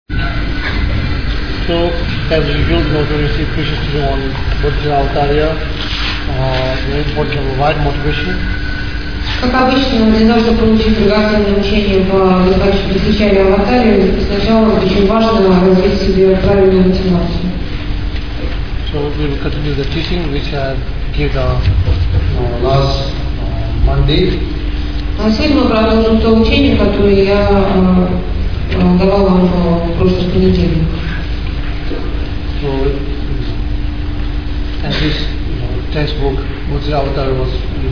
So, as usual, we also receive precious to on Buddha Avatarya, very important to provide motivation. Как обычно, для того, чтобы получить драгоценное учение по Висвачаре Аватаре, сначала очень важно развить в себе правильную мотивацию. So we will continue the teaching which I gave last Monday. Сегодня мы продолжим то учение, которое я давал вам в прошлый понедельник. So, and this textbook, Buddha Avatar, was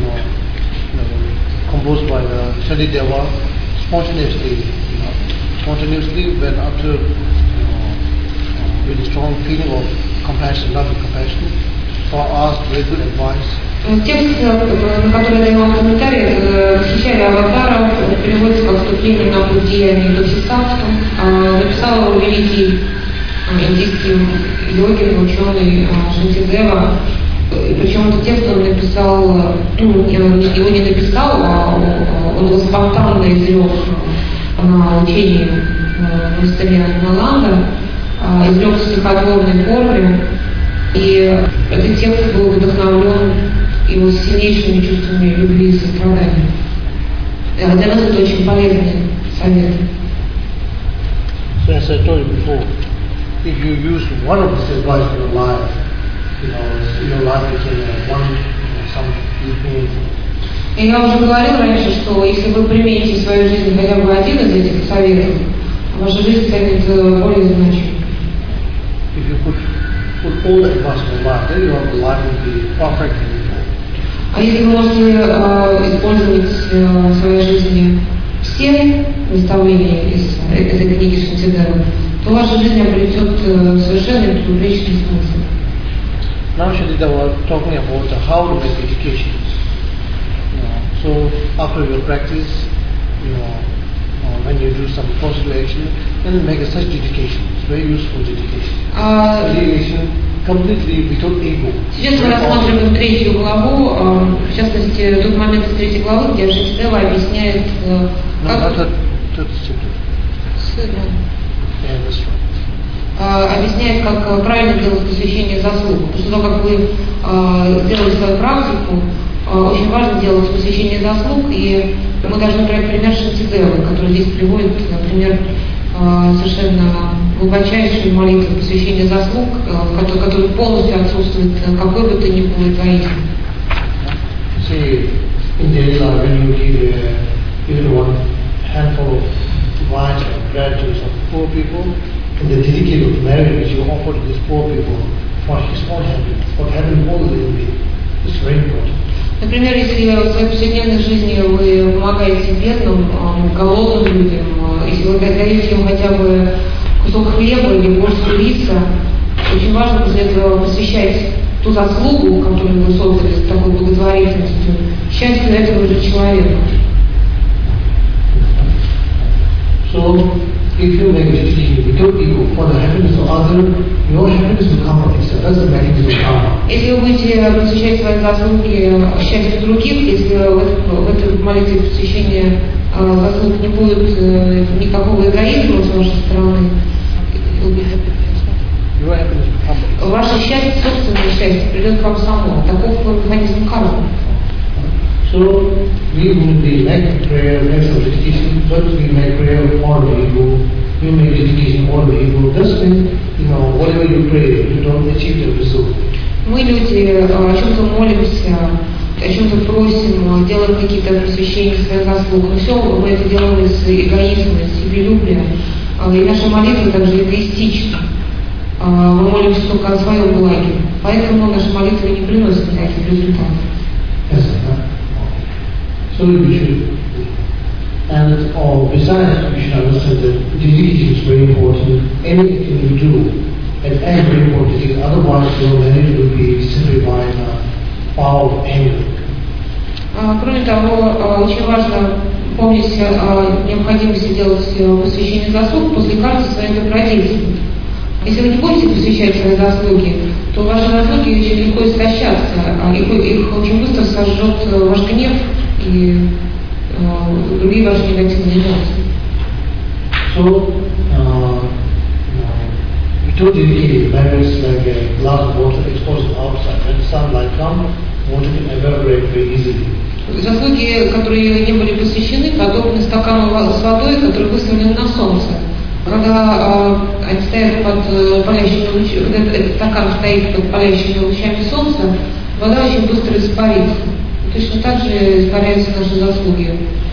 composed by Shantideva spontaneously, when after with a strong feeling of compassion, love and compassion, so asked very good advice. Текст, на который я даю вам комментарий, это «Висвачаре Аватара», переводится как «Вступление на путь деяний бодхисаттвы». Написал его великий индийский йогин, ученый Шантидева. Причем этот текст он написал, его не написал, а он был спонтанно изрек на учении в монастыре Наланда, изрек в стихотворной форме. И этот текст был вдохновлен его сильнейшими чувствами любви и сострадания. Для нас это очень полезный совет. So as I told you before, if you use one of this advice in your life, your life became one, some meaningful. И я уже говорил раньше, что если вы примените в свою жизнь хотя бы один из этих советов, ваша жизнь станет более значимой. If you put all the advice in your life, then your life will be perfect. А если вы можете использовать в своей жизни все наставления из этой книги Шантидевы, то ваша жизнь обретет совершенно безупречный смысл. Now Shantideva was talking about how to make education. So after your practice, when you do some positive action, then make such dedication. It's very useful dedication. Dedication completely without ego. Сейчас мы рассматриваем третью главу, в частности, тот момент из третьей главы, где Шантидева объясняет, как... объясняет, как правильно делать посвящение заслуг. После того, как вы сделали свою практику, очень важно делать посвящение заслуг, и мы должны брать пример Шантидевы, который здесь приводит, например, совершенно глубочайшую молитву посвящения заслуг, в которой полностью отсутствует какой бы то ни было эгоизм. See, in daily life, when you give even one handful of rice or bread to some poor people, in the dedicated marriage you offer to these poor people for his own happiness, for having all the living, it's very important. Например, если в своей повседневной жизни вы помогаете бедным, голодным людям, если вы даете им хотя бы кусок хлеба или горстку риса, очень важно после этого посвящать ту заслугу, которую вы создали с такой благотворительностью, счастью этого же человека. So, if you make decision without ego for the happiness of others, your happiness will come from itself. That's the mechanism of karma. Если вы будете посвящать свои заслуги счастью других, если в этой молитве посвящения заслуг не будет никакого эгоизма с вашей стороны, ваше счастье, собственное счастье, придет к вам само. Таков механизм кармы. So we will be make prayer, make some dedication. First we make prayer for the ego. We make dedication for the ego. Just means, whatever you pray, you don't achieve the result. Мы люди о чем-то молимся, о чем-то просим, делаем какие-то посвящения своих заслуг. Но все мы это делаем из эгоизма, из себелюбия. И наша молитва также эгоистична. Мы молимся только о своем благе. Поэтому наша молитва не приносит никаких результатов. Yes, so we should, and besides, we should understand that dedication is very important. Anything you do, and very important. Otherwise, your marriage will be simply by the power of anger. Кроме того, очень важно помнить о необходимости делать посвящение заслуг после каждой своей добродетели. Если вы не будете посвящать свои заслуги, то ваши заслуги очень легко истощатся, их очень быстро сожжет ваш гнев и другие ваши негативные эмоции. So, To decay, matter is like a glass of water exposed outside. When sunlight comes, water can evaporate very easily. Заслуги, которые не были посвящены, подобны стакану с водой, который выставлен на солнце. Когда они стоят под палящими лучами, когда этот стакан стоит под палящими лучами солнца, вода очень быстро испарится. И точно так же испаряются наши заслуги.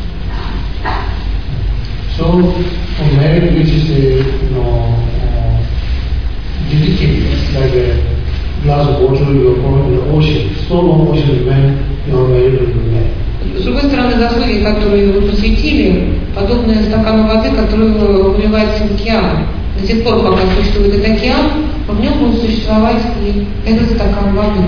So, for merit, which is a decay, like a glass of water you are pouring in the ocean. So long ocean remain, your merit will remain. С другой стороны, заслуги, которые вы посвятили, подобны стакану воды, который выливается в океан. До тех пор, пока существует этот океан, в нем будет существовать и этот стакан воды.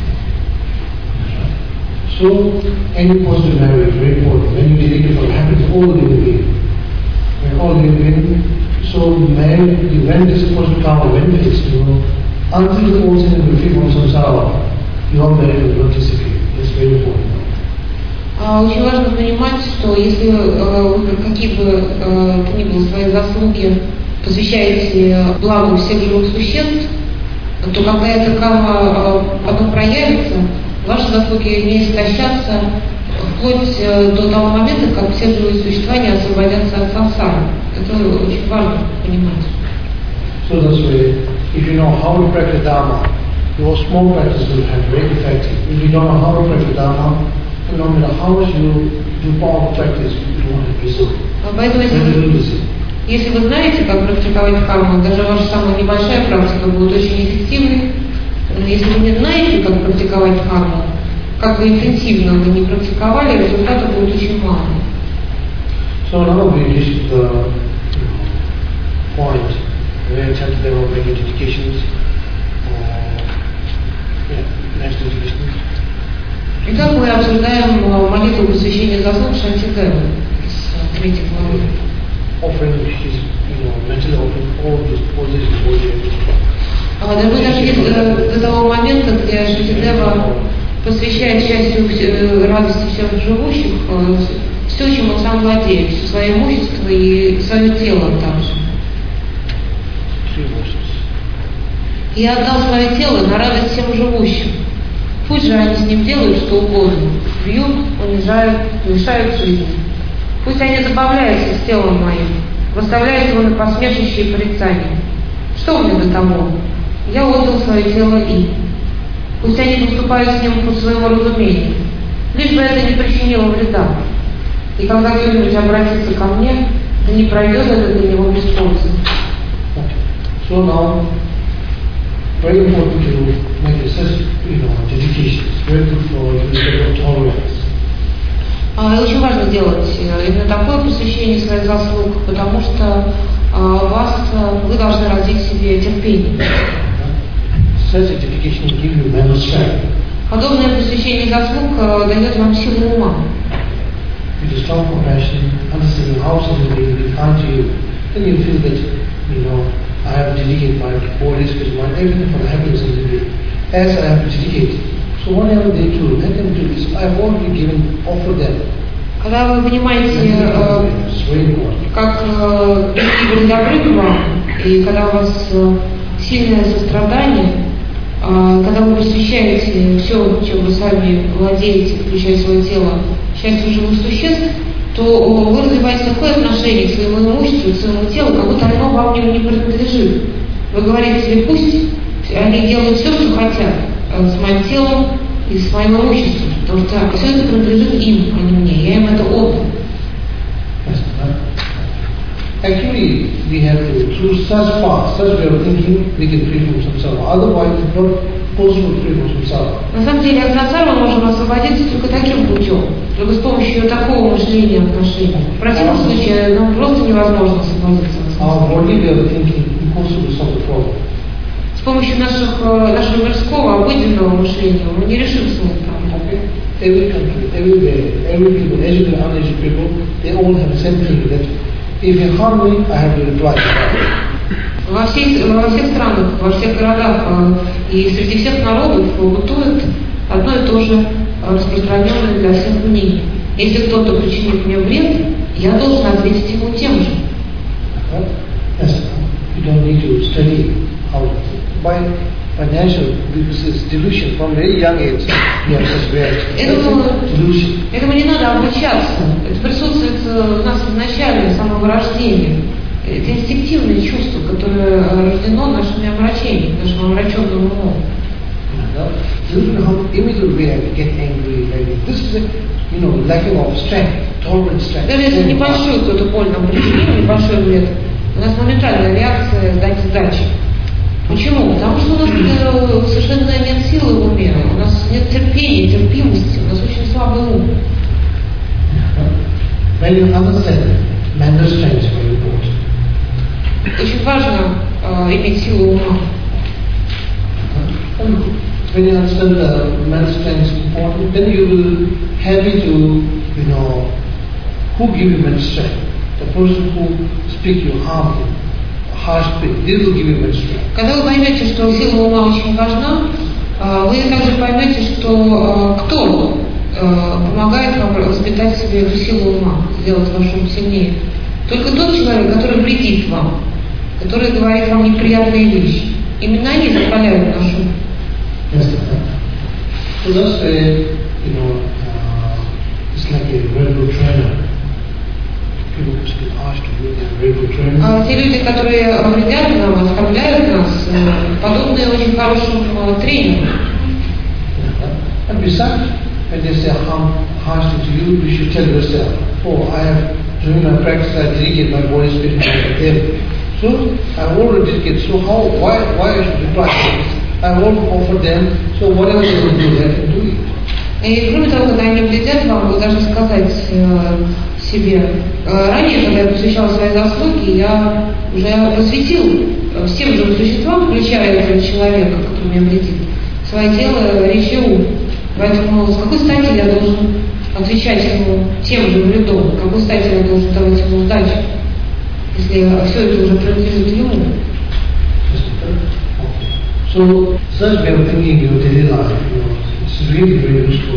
So, any positive memory is very important. When you dedicate for happiness, all living beings. When all living beings, so when this positive karma benefits you, until the whole thing will free from samsara, your merit will not disappear. It's very important. Очень важно понимать, что если вы какие бы то ни было свои заслуги посвящаете благу всех живых существ, то когда эта карма потом проявится, ваши заслуги не истощатся вплоть до того момента, как все живые существа не освободятся от сансары. Это очень важно понимать. So that's why, if you know how to practice Dharma, your small practice will have great effect. If you don't know how to practice Dharma, no matter how much you do powerful practice, you won't have result. Поэтому если вы знаете, как практиковать карму, даже ваша самая небольшая практика будет очень эффективной. Если вы не знаете, как практиковать карму, как бы интенсивно вы не практиковали, результата будет очень мало. So now we reach the point where there were many dedications. Next dedication. Итак, мы обсуждаем молитву посвящения заслуг Шантидевы из третьей главы. Offering his, mental offering, all his poses, Мы дошли до того момента, где Шантидева посвящает счастью радости всех живущих, все, чем он сам владеет, все свое имущество и свое тело также. И отдал свое тело на радость всем живущим. Пусть же они с ним делают что угодно, бьют, унижают, лишают жизни. Пусть они забавляются с телом моим, выставляют его на посмешище и порицание. Что мне до того? Я отдал свое тело им. Пусть они поступают с ним по своему разумению, лишь бы это не причинило вреда. И когда кто-нибудь обратится ко мне, да не пройдет это для него без пользы. So now, very important to make such, dedication. It's very good for the tolerance. Очень важно делать именно такое посвящение своих заслуг, потому что вы должны развить в себе терпение. Such a dedication will give you mental strength. Подобное посвящение заслуг дает вам силу ума. With a strong compassion, understanding how something will be kind to you, then you feel that, I have dedicated my body, spirit, mind, everything for the happiness of the being. As I have dedicated, so whatever they do, let them do this. I have already given, offered them. Когда вы понимаете, как другие были добры к вам, и когда у вас сильное сострадание, когда вы посвящаете все, чем вы сами владеете, включая свое тело, счастью живых существ, то вы развиваете такое отношение к своему имуществу, к своему телу, как будто оно вам не принадлежит. Вы говорите себе, пусть они делают все, что хотят с моим телом и с моим имуществом, потому что все это принадлежит им, а не мне. Я им это отдал. Actually, we have to, through such path, such way of thinking, we can free from samsara. Otherwise, it's not possible to free from samsara. На самом деле, от сансары мы можем освободиться только таким путем, только с помощью такого мышления, отношения. В противном случае нам просто невозможно освободиться от сансары. Our body way of thinking impossible to solve the problem. С помощью нашего мирского, обыденного мышления мы не решим свою проблему. Every country, everywhere, every people, educated, uneducated people, they all have the same thing that if you harm me, I have to reply. Во всех странах, во всех городах и среди всех народов бытует одно и то же распространенное для всех мнение. Если кто-то причинит мне вред, я должен ответить ему тем же. Yes, you don't need to study how by financial, because it's delusion from very young age. We have such reaction. Delusion. Этому не надо обучаться. Это присутствует в нас изначально, с самого рождения. Это инстинктивное чувство, которое рождено нашими омрачениями, нашим омраченным умом. How immediately we get angry. This is a, lacking of strength, tolerance strength. Даже если небольшую кто-то боль нам причинил, небольшой вред, у нас моментальная реакция дать сдачи. Почему? Потому что у нас совершенно нет силы в уме, у нас нет терпения, терпимости, у нас очень слабый ум. When you understand, mental strength is very important. Очень важно иметь силу ума. When you understand the mental strength is important, then you will happy to, who give you mental strength. The person who speak you harm him, harsh speech, they will give you mental strength. Когда вы поймете, что сила ума очень важна, вы также поймете, что кто помогает вам воспитать в себе эту силу ума, сделать ваш ум сильнее. Только тот человек, который вредит вам, который говорит вам неприятные вещи. Именно они закаляют наш ум. Yes, so that's why, it's like a very good trainer. People who speak harsh to you, they're very good trainer. Те люди, которые вредят нам, оскорбляют нас, подобные очень хорошим тренерам. And besides, when they say harsh to you, you should tell yourself, during my practice, I dedicate my body, spirit, mind to them. So I already dedicated. So why I should reply to this? I won't offer them. So whatever they will do, they can do it. И кроме того, когда они вредят вам, вы должны сказать себе, ранее, когда я посвящала свои заслуги, я уже посвятил всем живым существам, включая этого человека, который меня вредит, свое тело, речь и ум. Поэтому с какой стати я должен отвечать ему тем же вредом, с какой стати я должен давать ему сдачу, если все это уже принадлежит ему. So, such way of thinking in your daily life, it's really very useful.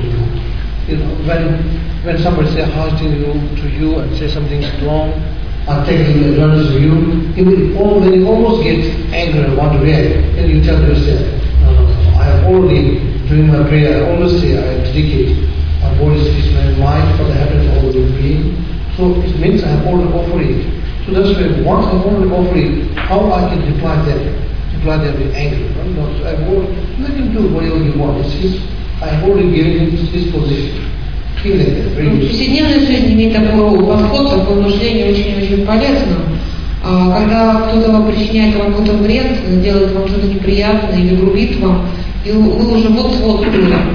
When somebody says harsh thing to you and say something wrong, or taking advantage of you, when you almost get angry and want to react, then you tell yourself, no, I have already, during my prayer, I always say I dedicate my body, spirit, my mind for the happiness of all the being. So it means I have already offered it. So that's why once I have already offered it, how I can reply them? Reply them with anger. No, so let him do whatever he wants. I have already given him his position. Feel like that. Very useful. Повседневная жизнь имеет такой подход, такое мышление очень-очень полезно. Когда кто-то вам причиняет вам какой-то вред, делает вам что-то неприятное или грубит вам, и вы уже вот-вот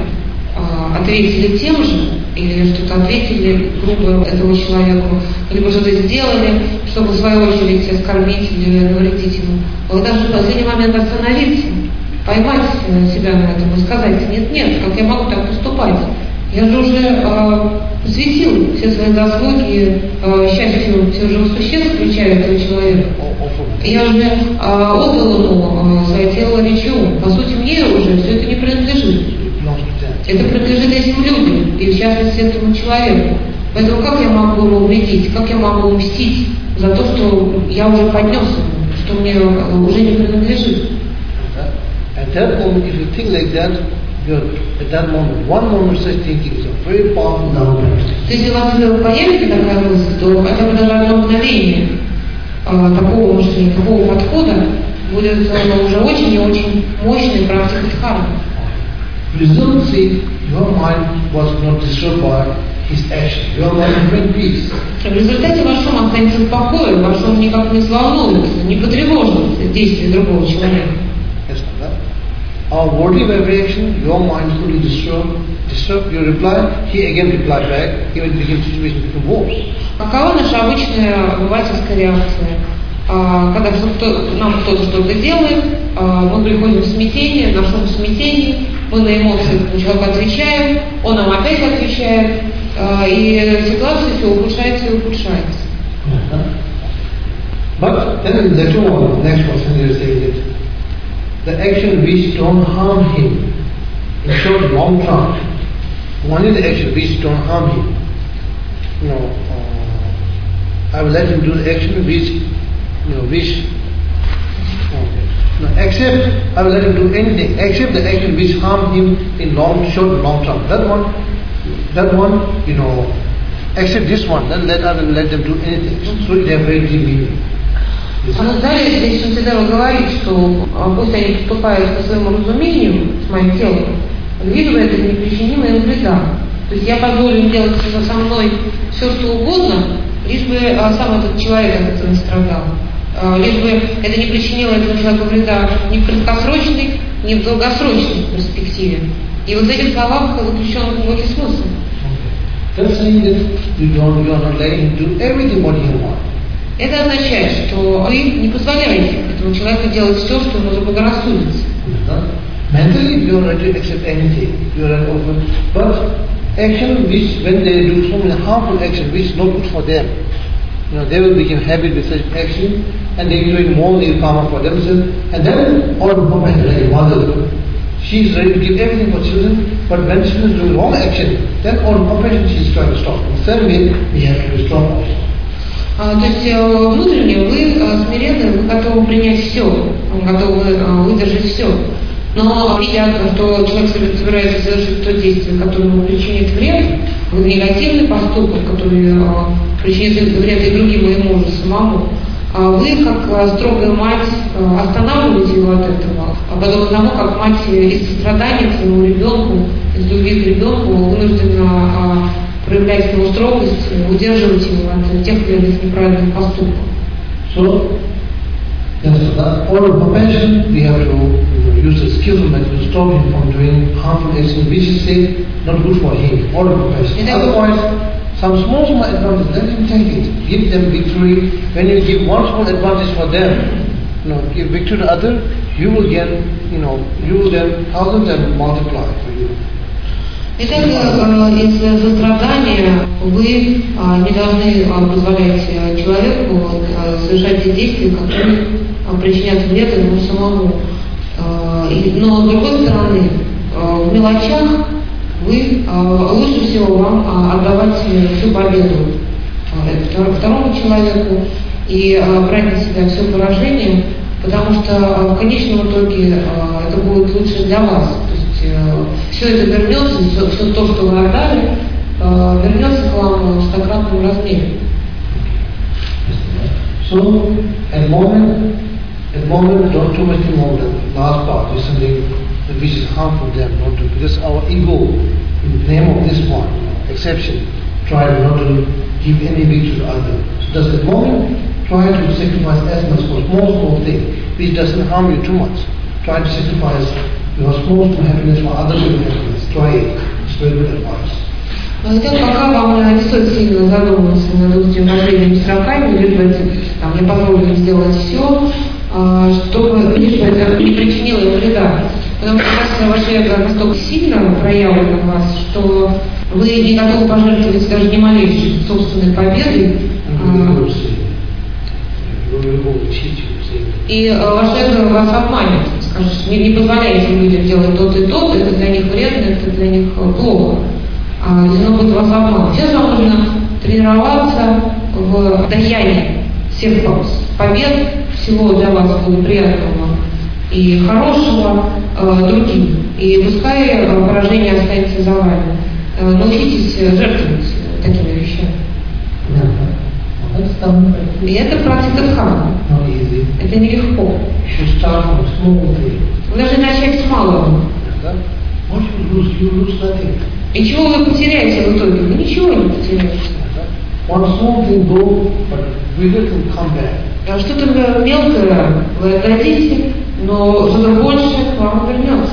ответили тем же, или что-то ответили грубо этому человеку, либо что-то сделали, чтобы в свою очередь оскорбить или навредить ему. Вы должны в последний момент остановиться, поймать себя на этом и сказать: нет, как я могу так поступать? Я же уже посвятил все свои заслуги счастью всех живых существ, включая этого человека. Я уже отдал ему свое тело, речью. По сути, мне уже все это не принадлежит. Это принадлежит этим людям, и в частности этому человеку. Поэтому как я могу ему вредить, как я могу мстить за то, что я уже поднес ему, что мне уже не принадлежит? At that moment, if you think like that, at that moment, one moment such thinking is a very powerful download. Если у вас появится такая мысль, то хотя бы даже одно мгновение такого мышления, такого подхода будет уже очень и очень мощной практикой дхармы. Result, see, your mind was not disturbed by his action. Your mind made peace. В результате ваш ум останется в покое, ваш ум никак не взволнуется, не потревожит действия другого человека. Yes, our body vibration, your mind fully disturbed, you reply, he again reply back, even the situation becomes worse. Какова наша обычная обывательская реакция? Когда нам кто-то что-то делает, мы приходим в смятение, наш ум в смятении, мы на эмоции человеку отвечаем, он нам опять отвечает, и ситуация все ухудшается и ухудшается. But then the next one, they say that the action which don't harm him, in short, long term, only the action which don't harm him. I will let him do the action which except I will let him do anything, except the action which harm him in short and long term. That one, except this one, then I will let them do anything. So it has very deep meaning. Далее здесь Шантидева говорит, что пусть они поступают по своему разумению с моим телом, виду это непричинимое им вреда. То есть я позволю им делать со мной все, что угодно, лишь бы сам этот человек от этого не страдал. Лишь бы это не причинило этому человеку вреда ни в краткосрочной, ни в долгосрочной перспективе. И вот в этих словах заключен глубокий смысл. Это означает, что вы не позволяете этому человеку делать все, что ему заблагорассудится. Mentally, you are ready to accept anything. You are open, but action which, when they do so many harmful action, which is not good for them, they will become habit with such action, and they create more karma for themselves. And then, all the compassion like a mother, she is ready to give everything for children, but when children do wrong action, then all the compassion she is trying to stop. In the same way, we have to stop also. То есть внутренне вы смиренны, вы готовы принять все, готовы выдержать все. Но видя, что человек собирается совершить то действие, которое ему причинит вред, негативный поступок, который причинит вред и другим, и ему же самому, вы, как строгая мать, останавливаете его от этого, подобно тому, как мать из сострадания к своему ребенку, из любви к ребенку вынуждена проявлять его строгость, удерживать его от тех или иных неправильных поступков. So, for compassion, we have to use a skillful method to stop him from doing harmful action, which is say not good for him. Or compassion. Otherwise, some small advantage, let him take it. Give them victory. When you give one small advantage for them, give victory to other, you will get, you will then thousands and multiply for you. Итак, из сострадания вы не должны позволять человеку совершать те действия, которые причинят вред ему самому. Но с другой стороны, в мелочах лучше всего вам отдавать всю победу второму человеку и брать на себя все поражение, потому что в конечном итоге это будет лучше для вас. Все это вернется, все то, что вы отдали, вернется к вам в стократном размере. So, at moment, don't too much think of the last part is something which is harmful to them, not to, because our ego, in the name of this one, exception, try not to give any victory to others. So does at the moment try to sacrifice as much for small thing, which doesn't harm you too much. Try to sacrifice your small happiness for other people's happiness. Try it. It's very good advice. Затем, пока вам не стоит сильно задумываться над этими последними строками, лишь бы я позволю им сделать все, чтобы лишь бы это не причинило им вреда. Потому что, кажется, ваше эго настолько сильно проявлено в вас, что вы не готовы пожертвовать даже ни малейшей собственной победой. И ваше эго вас обманет. Скажешь, не позволяйте людям делать то и то, это для них вредно, это для них плохо. Оно будет вас обманывать. Сейчас вам нужно тренироваться в даянии всех побед, всего для вас благоприятного и хорошего другим. И пускай поражение останется за вами. Научитесь жертвовать такими вещами. И это практика дхармы. Это нелегко. Вы должны начать с малого. И чего вы потеряете в итоге? Вы ничего не потеряете. Что-то мелкое вы отдадите, но что-то большее к вам вернется.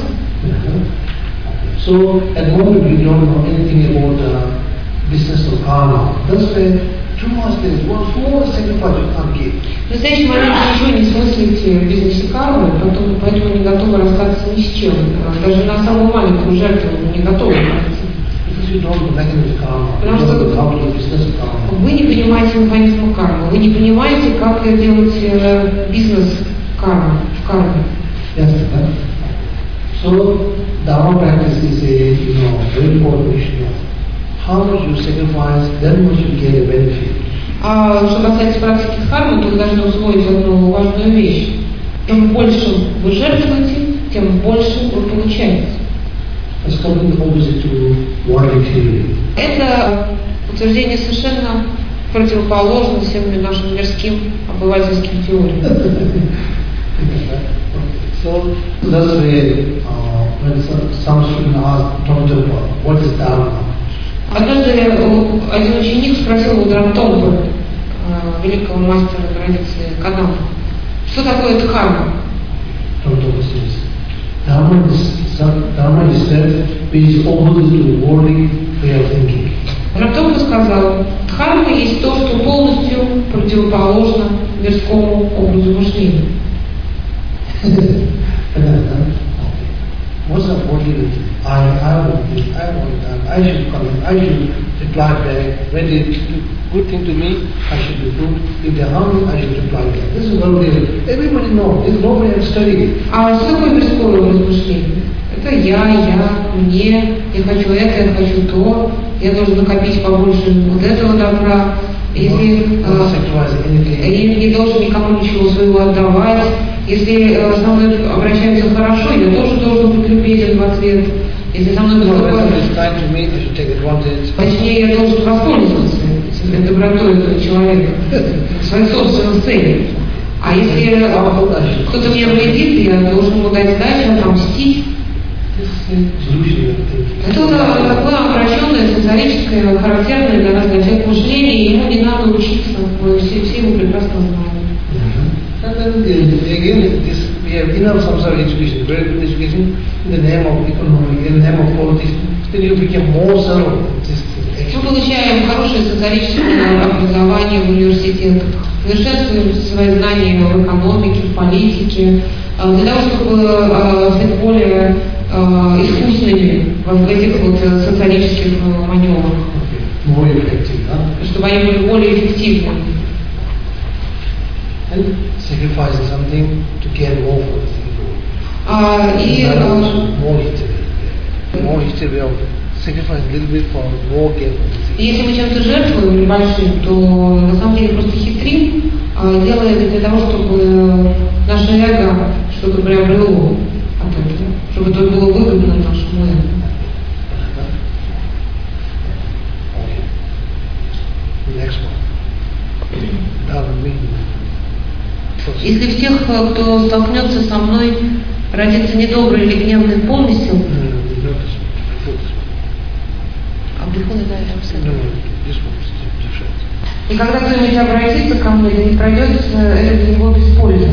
So, at the moment we don't know anything about business of karma. That's why too much there is one small sacrifice you can't give. В настоящий момент ничего не смыслите в бизнесе кармы, поэтому не готовы расстаться ни с чем. Даже на самую маленькую жертву не готовы расстаться. Потому что вы не понимаете механизм кармы, вы не понимаете, как делать бизнес кармы, в карме. So, Dharma practice is a very important issue. How much you sacrifice, then much you get a benefit. Что касается практики дхармы, то вы должны усвоить одну важную вещь. Чем больше вы жертвуете, тем больше вы получаете. That's completely opposite to worldly theory. Это утверждение совершенно противоположно всем нашим мирским обывательским теориям. So that's why when some student asked Dr. what is Dharma? Однажды один ученик спросил у Драмтомпа, великого мастера традиции Кадамба, что такое дхарма? Dr. says, Dharma is that which is opposite to worldly way of thinking. Драмтомпа сказал, дхарма есть то, что полностью противоположно мирскому образу мышления. What's the worldly? I should come in, I should reply back. When they do good thing to me, I should do good. If they harm me, I should reply back. This is worldly. Everybody knows. There's no way of studying. А что такое мирское образ мышления? Это мне, я хочу это, я хочу то, я должен накопить побольше вот этого добра. Если я не должен никому ничего своего отдавать, если со мной обращаются хорошо, я тоже должен быть любезен в ответ. Если со мной точнее, я должен воспользоваться этой добротой этого человека в своей собственной цели. А если кто-то мне вредит, я должен ему дать сдачу, отомстить. Это такое обращенное, социалистическое, характерное для нас, для всех мышления, и ему не надо учиться, мы все его прекрасно знаем. And then again, we have enough samsara education, very good education, in the name of economy, in the name of politics, then you become more thorough. Мы получаем хорошее социалистическое образование в университетах, совершенствуем свои знания в экономике, в политике, для того, чтобы стать более искусными в этих вот социалистических маневрах, чтобы они были более эффективны. And sacrificing something to get more for the thing. More history of sacrifice a little bit for more get for the thing. Если мы чем-то жертвуем небольшим, то на самом деле просто хитрим, делая это для того, чтобы наше эго что-то приобрело от этого, чтобы это было выгодно нашему эго. Next one. Если в тех, кто столкнется со мной, родится недобрый или гневный помысел, и когда кто-нибудь обратится ко мне, да не пройдет, это для него бесполезно.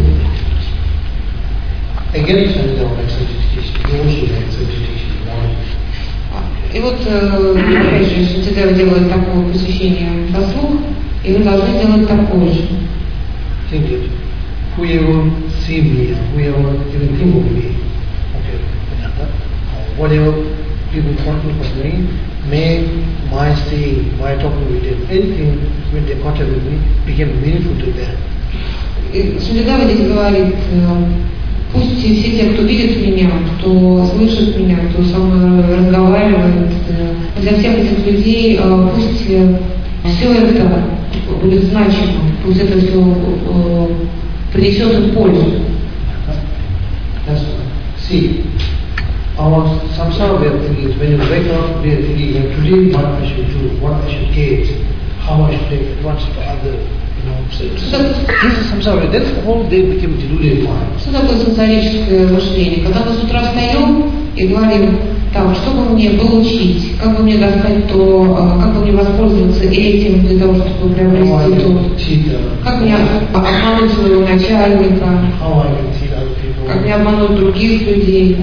И вот, опять же, Шантидева делает такое посвящение заслуг, и вы должны делать такое же. Whoever see me, whoever even think of me, okay, whatever people talking about me, may my saying, my talking with them, anything when they contact with me became meaningful to them. Шантидева здесь говорит, пусть все те, кто видит меня, кто слышит меня, кто со мной разговаривает, для всех этих людей пусть все это будет значимо, пусть это все принесет им пользу. See, our samsara way of thinking is when you wake up, we are thinking today what I should do, what I should get, how I should take advantage of other. So this is samsara. That's all they became deluded mind. Что такое социалистическое мышление? Когда мы с утра встаем и говорим, так, что бы мне получить, как бы мне достать то, как бы мне воспользоваться этим для того, чтобы приобрести то, как мне обмануть своего начальника, как мне обмануть других людей,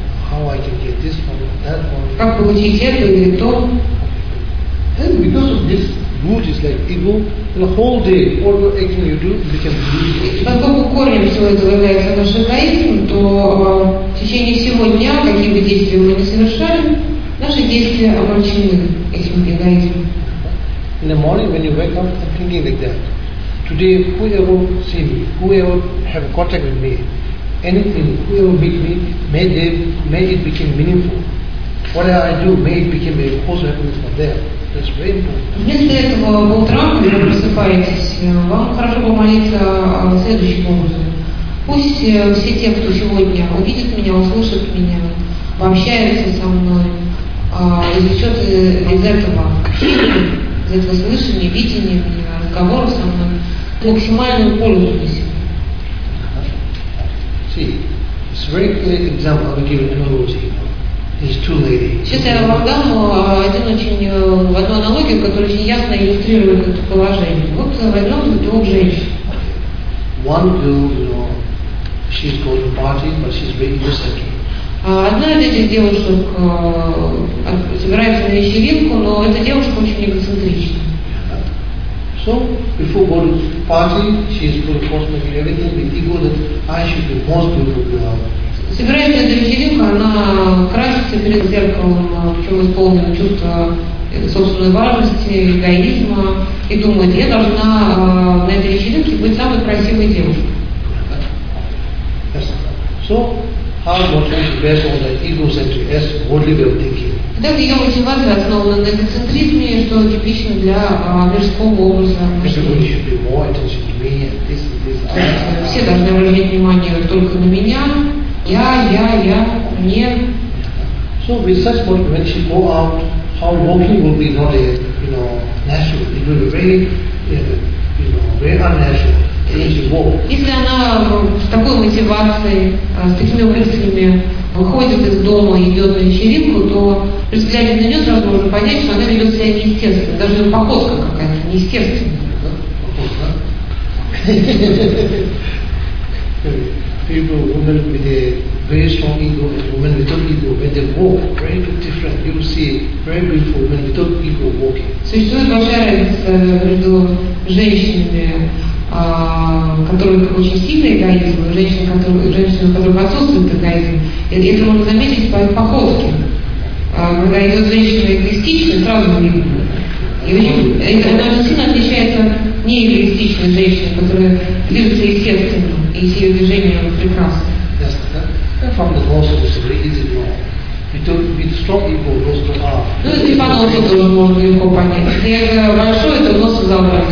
как получить это или то. And because of this root is like ego, the whole day, all the action you do becomes delusion. Поскольку корнем всего этого является наш эгоизм, то в течение всего дня, какие бы действия мы ни совершали, наши действия омрачены этим эгоизмом. In the morning when you wake up, I'm thinking like that. Today, whoever see me, whoever have contact with me, anything, whoever meet me, may it become meaningful. Whatever I do, may it become a cause of happiness for them. That's very important. Вместо этого по утрам, когда вы просыпаетесь, вам хорошо помолиться следующим образом. Пусть все те, кто сегодня увидит меня, услышит меня, пообщается со мной, извлечет из этого общения, из этого слышания, видения меня, разговора со мной, максимальную пользу для себя. See, it's a very clear example. I will give an analogy. These two ladies. Сейчас я вам дам одну аналогию, которая очень ясно иллюстрирует это положение. Вот возьмем двух женщин. One girl, she's going to party, but she's very egocentric. Одна из этих девушек собирается на вечеринку, но эта девушка очень эгоцентрична. So, before going to party, she's going to cosmetic everything with ego that I should be most beautiful girl. Собираясь на эту вечеринку, она красится перед зеркалом, причем исполнена чувство собственной важности, эгоизма, и думает, я должна на этой вечеринке быть самой красивой девушкой. So, how motivation based on that egocentric as worldly way of thinking. Итак, ее мотивация основана на эгоцентризме, что типично для мирского образа Everybody should be more attention to me and this. Все должны обращать внимание только на меня, я, мне. So with such motivation, when she go out, how walking will be not a natural. It will be very very unnatural. Если она с такой мотивацией, с такими мыслями выходит из дома и идет на вечеринку, то при взгляде на нее сразу можно понять, что она ведет себя неестественно, даже ее походка какая-то неестественная. People, women with a very strong ego and women without ego, when they walk, very different. You will see very beautiful women without ego walking. Существует большая разница между женщинами, которые очень сильный эгоизм, и женщинами, у которых отсутствует эгоизм. И это можно заметить по их походке. Когда идет женщина эгоистичная, сразу видно. И она очень сильно отличается неэгоистичной женщиной, которая движется естественно, и все ее движения прекрасны. From the nose, it's very easy to know. With strong ego, goes to heart. Ну, и по носу тоже можно легко понять. Если большой, то нос забрать.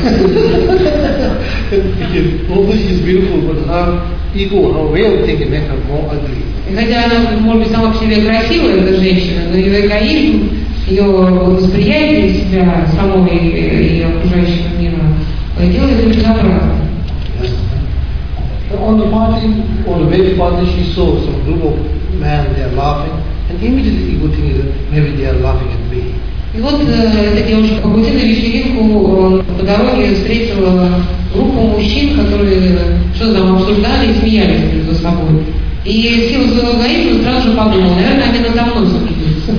Although she is beautiful, but her ego, her way of thinking, make her more ugly. И хотя она, может быть, сама по себе красивая, эта женщина, но ее эгоизм, ее восприятие себя самого и окружающего мира делает ее безобразным. On the party, on the way to party, she saw some group of men, they are laughing, and immediately ego thinking that maybe they are laughing at me. И вот эта девушка по пути на вечеринку по дороге встретила группу мужчин, которые что-то там обсуждали и смеялись между собой. И в силу своего эгоизма сразу же подумала, наверное, они надо мной смеются.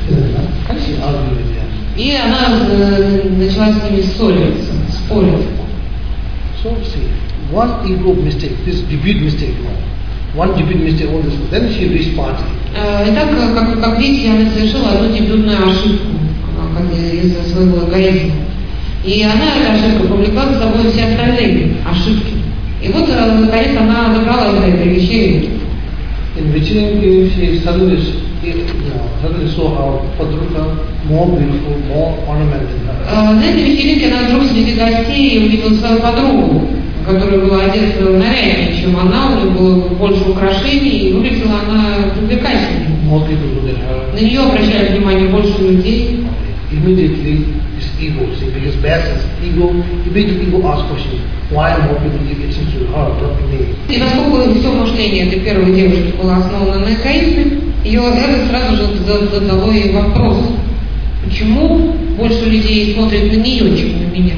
И она начала с ними ссориться, спорить. So see, one ego mistake, this debut mistake, one debut mistake, all this, then she reached party. Итак, как видите, она совершила одну дебютную ошибку из-за своего эгоизма. И она, эта ошибка, повлекла за собой все остальные ошибки. И вот, наконец, она добралась до этой вечеринки. In вечеринке she suddenly saw how Padruka more beautiful, more ornamented. На этой вечеринке она вдруг среди гостей увидела свою подругу, которая была одета наряднее, чем она, у нее было больше украшений, и выглядела она привлекательнее. More people look at her. На нее обращали внимание больше людей. Immediately, this ego, see, because bad sense, immediately ego asks question, why more people give attention to her, not to me? И поскольку все мышление этой первой девушки было основано на эгоизме, ее эго сразу же задало ей вопрос, почему больше людей смотрят на нее, чем на меня?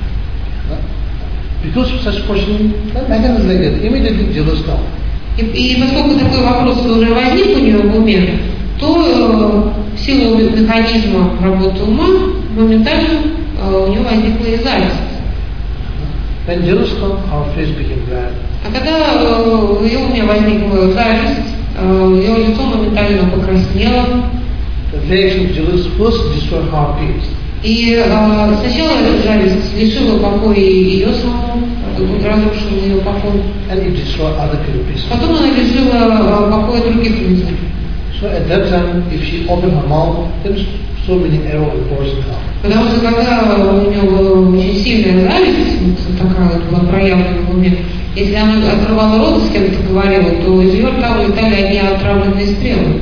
Because of such question, that mechanism like that, immediately jealous now. И поскольку такой вопрос уже возник у нее в уме, то в силу механизма работы ума моментально у нее возникла и зависть. When jealous comes, our face became red. А когда в ее уме возникла зависть, ее лицо моментально покраснело. The reaction of jealous first destroyed her peace. И сначала эта зависть лишила покоя ее саму, разрушила ее покой. And it destroyed other people's peace. Потом она лишила покоя других людей. So at that time, if she opened her mouth, then so many arrows and poison come. Потому что когда у нее была очень сильная зависть, вот такая вот была проявлена в уме, Если она открывала рот, с кем-то говорила, то из ее рта вылетали одни отравленные стрелы.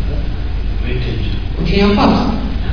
Очень опасно.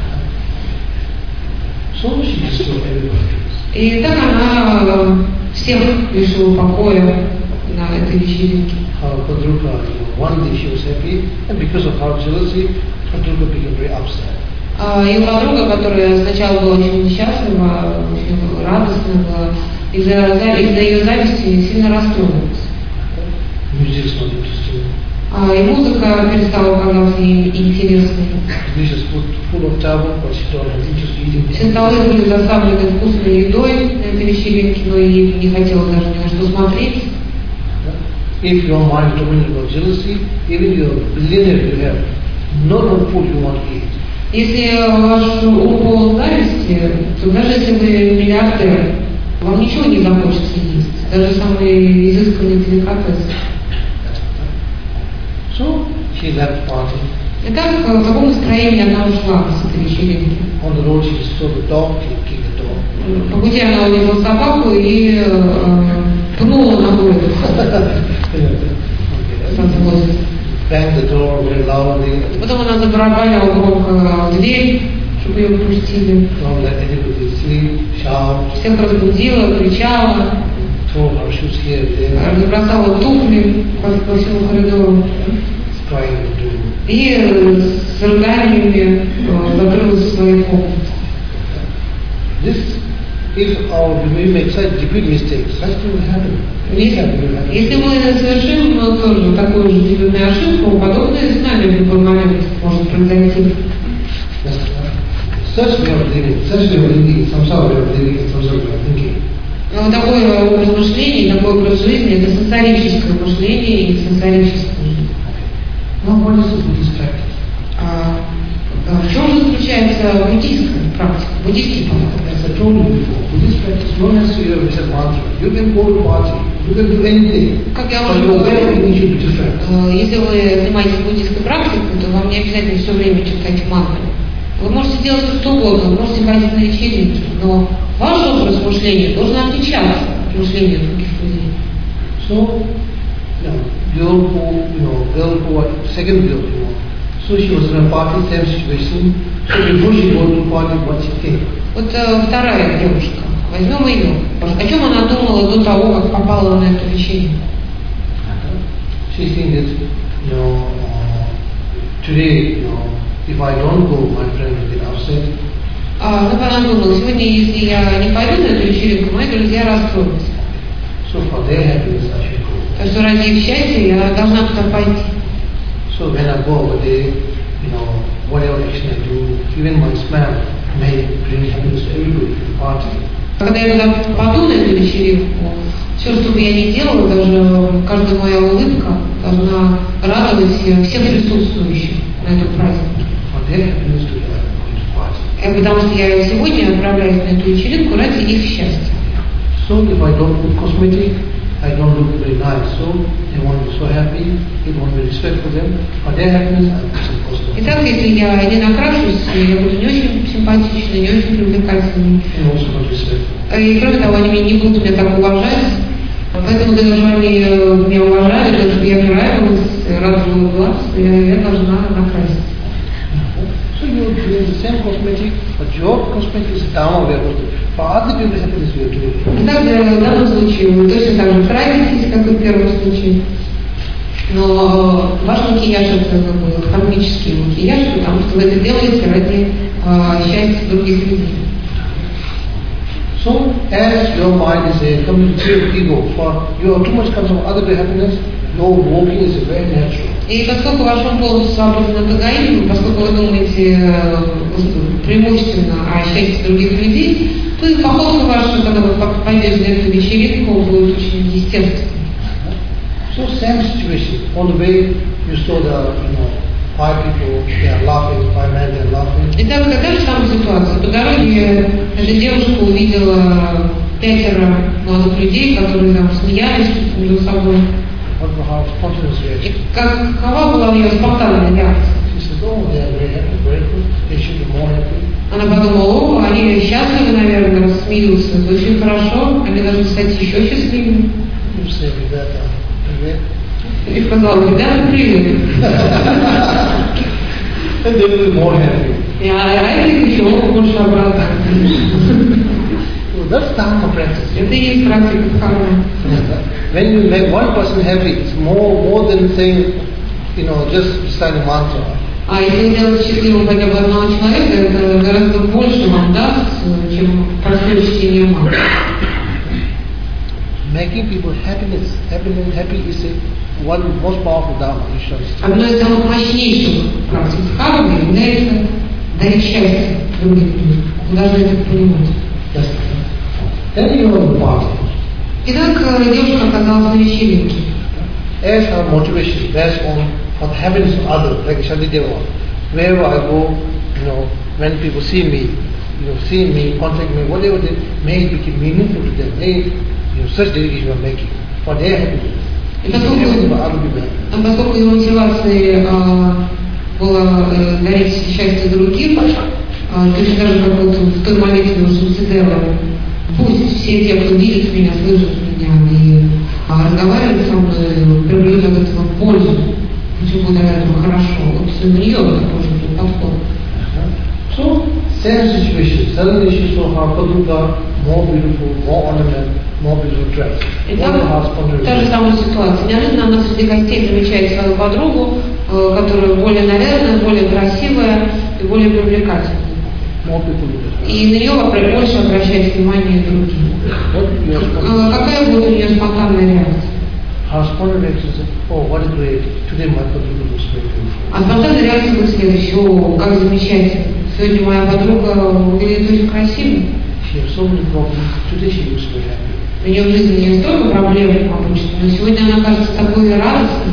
So she destroyed everybody. И так она всех лишила покоя на этой вечеринке. Padruka, one day she was happy, and because of her jealousy, Padruka became very upset. Ее подруга, которая сначала была очень счастлива, очень радостна была, из-за ее зависти сильно расстроилась. Music is not interesting. И музыка перестала казаться ей интересной. Dish is full of trouble, but she don't have interest eating. Все столы были заставлены вкусной едой на этой вечеринке, но ей не хотелось даже ни на что смотреть. If your mind is dominated by jealousy, even your billionaire you have, no food you want to eat. Если ваш ум полон зависти, то даже если вы миллиардер, вам ничего не захочется есть, даже самые изысканные деликатесы. So she left party. Итак, в каком настроении она ушла с этой вечеринки? On the road she saw the dog, she kicked the dog. По пути она увидела собаку и пнула ногой со злости. Banged the door very loudly. Потом она забарабанила громко дверь, чтобы ее впустили. Don't let anybody sleep, shout, Всех разбудила, кричала, throw her shoes here and there, разбросала туфли по всему коридору trying to do. и с рыданиями закрылась в своей комнате. This, if we make such repeat mistakes, such thing will happen. Если мы совершим тоже такую же дебютную ошибку, подобное с нами в любой момент может произойти. Such way of living, samsara way of living, samsara way of thinking. Но такой образ мышления, такой образ жизни – это сенсорическое мышление и сенсорическая жизнь. Now what is the Buddhist practice? В чем же заключается буддийская практика, буддийский подход? As I told you before, Buddhist practice no necessarily is a mantra. You can go to party, you can do anything, Как я but уже your way of говорила, thinking should be different. если вы занимаетесь буддийской практикой, то вам не обязательно все время читать мантры. Вы можете делать что угодно, вы можете ходить на вечеринки, но ваш образ мышления должен отличаться от мышления других людей. So, girl who was second girl, so she was in a party, same situation. So before she go to party, what she think? Вот вторая девушка, возьмем ее. О чем она думала до того, как попала на эту вечеринку? She think that, today, if I don't go, my friend will get upset. Она думала, сегодня, если я не пойду на эту вечеринку, мои друзья расстроятся. So for their happiness, I should go. Так что ради их счастья я должна туда пойти. So when I go over there, whatever action I do, even my smile may bring happiness to everybody in the party. Когда я туда попаду на эту вечеринку, все, что бы я ни делала, даже каждая моя улыбка должна радовать всех присутствующих на этом празднике. For their happiness to go to the party. Потому что я сегодня отправляюсь на эту вечеринку ради их счастья. So if I don't put cosmetic, I don't look very nice. So they won't be so happy, it won't be respect for them. For their happiness, I put some cosmetic. Итак, если я не накрашусь, я буду не очень симпатичной, не очень привлекательной. And also not respect. И кроме того, они не будут меня так уважать. Поэтому для того, чтобы они меня уважали, для того, чтобы я нравилась, радовала глаз, я должна накраситься. So you are doing the same cosmetic, but your cosmetic is down way of for other people's happiness you are doing. Итак, в данном случае вы точно так же краситесь, как и в первом случае. Но ваш макияж это кармический макияж, потому что вы это делаете ради счастья других людей. So as your mind is a complete ego, for you are too much concerned with other people's happiness, your walking is very natural. И поскольку ваш ум полностью свободен от эгоизма, поскольку вы думаете преимущественно о счастье других людей, то и походка ваша, когда вы пойдете на эту вечеринку, будет очень естественной. So same situation. On the way you saw the five people, they are laughing, five men they are laughing. Итак, такая же самая ситуация. По дороге эта девушка увидела 5 молодых людей, которые там смеялись между собой. What was her spontaneous reaction? И какова была ее спонтанная реакция? She said, oh, they are very happy, very good. They should be more happy. Она подумала, о, они счастливы, наверное, смеются, это очень хорошо, они должны стать еще счастливее. to say Vedanta. Okay? И сказал: «Ребята, привет». And they will be more happy. А этих еще больше обратно. So that's Dharma practice. Это и есть практика дхармы. When you make one person happy, it's more than saying, just reciting mantra. А если сделать счастливым хотя бы одного человека, это гораздо больше вам даст, чем простое чтение мантры. Making people happy is one most powerful dharma. Одной из самых мощнейших практик дхармы является дарить счастье другим людям. Вы должны это понимать. Then you are the party. Итак, девушка оказалась на вечеринке. As her motivation based on what happens to others, like Shantideva. Wherever I go, when people see me, contact me, whatever they may become meaningful to them. They, such dedication are making for their happiness. И поскольку его мотивацией было дарить счастье другим, точно так же, как вот в той молитве у Шантидевы, пусть все те, кто видит меня, слышат меня и разговаривают со мной, приобретут от этого пользу, почему будет от этого хорошо. Вот у нее это тоже был подход. So, same situation. Suddenly she saw her Paduka more beautiful, more ornament, more beautiful dress. Итак, та же самая ситуация. Неожиданно она среди гостей замечает свою подругу, которая более нарядная, более красивая и более привлекательная. И на нее больше обращает внимание других. Какая будет у нее спонтанная реакция? А спонтанная реакция будет следующая: «О, как замечательно! Сегодня моя подруга выглядит очень красиво. У нее в жизни не столько проблем обычно, но сегодня она кажется такой радостной.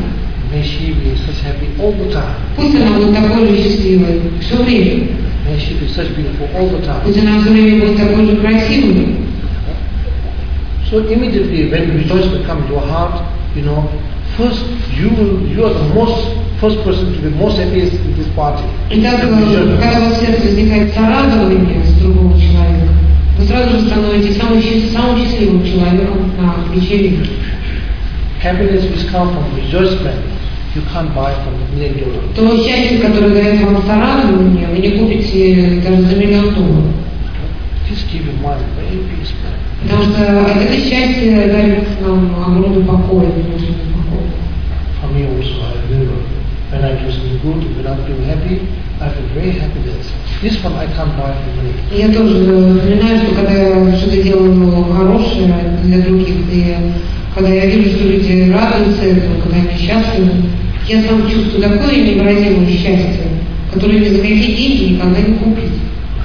Пусть она будет такой же счастливой все время. Пусть она все время будет такой же красивой». So immediately when rejoicement comes into your heart, first you are the first person to be most happiest in this party. Итак, когда в сердце возникает сорадование с другого человека, вы сразу же становитесь самым счастливым человеком на вечеринке. Happiness which comes from rejoicement, you can't buy from $1 million. То счастье, которое дает вам сорадование, вы не купите даже за $1 миллион. Just keep your mind very peaceful. Потому что это счастье дарит нам огромный покой, внутренний покой. For me also, I remember when I do something good, when I'm feeling happy, I feel very happy. This one I can't buy for money. Я тоже вспоминаю, что когда я что-то делаю хорошее для других, и когда я вижу, что люди радуются этому, когда они счастливы, я сам чувствую такое невыразимое счастье, которое ни за какие деньги никогда не купить.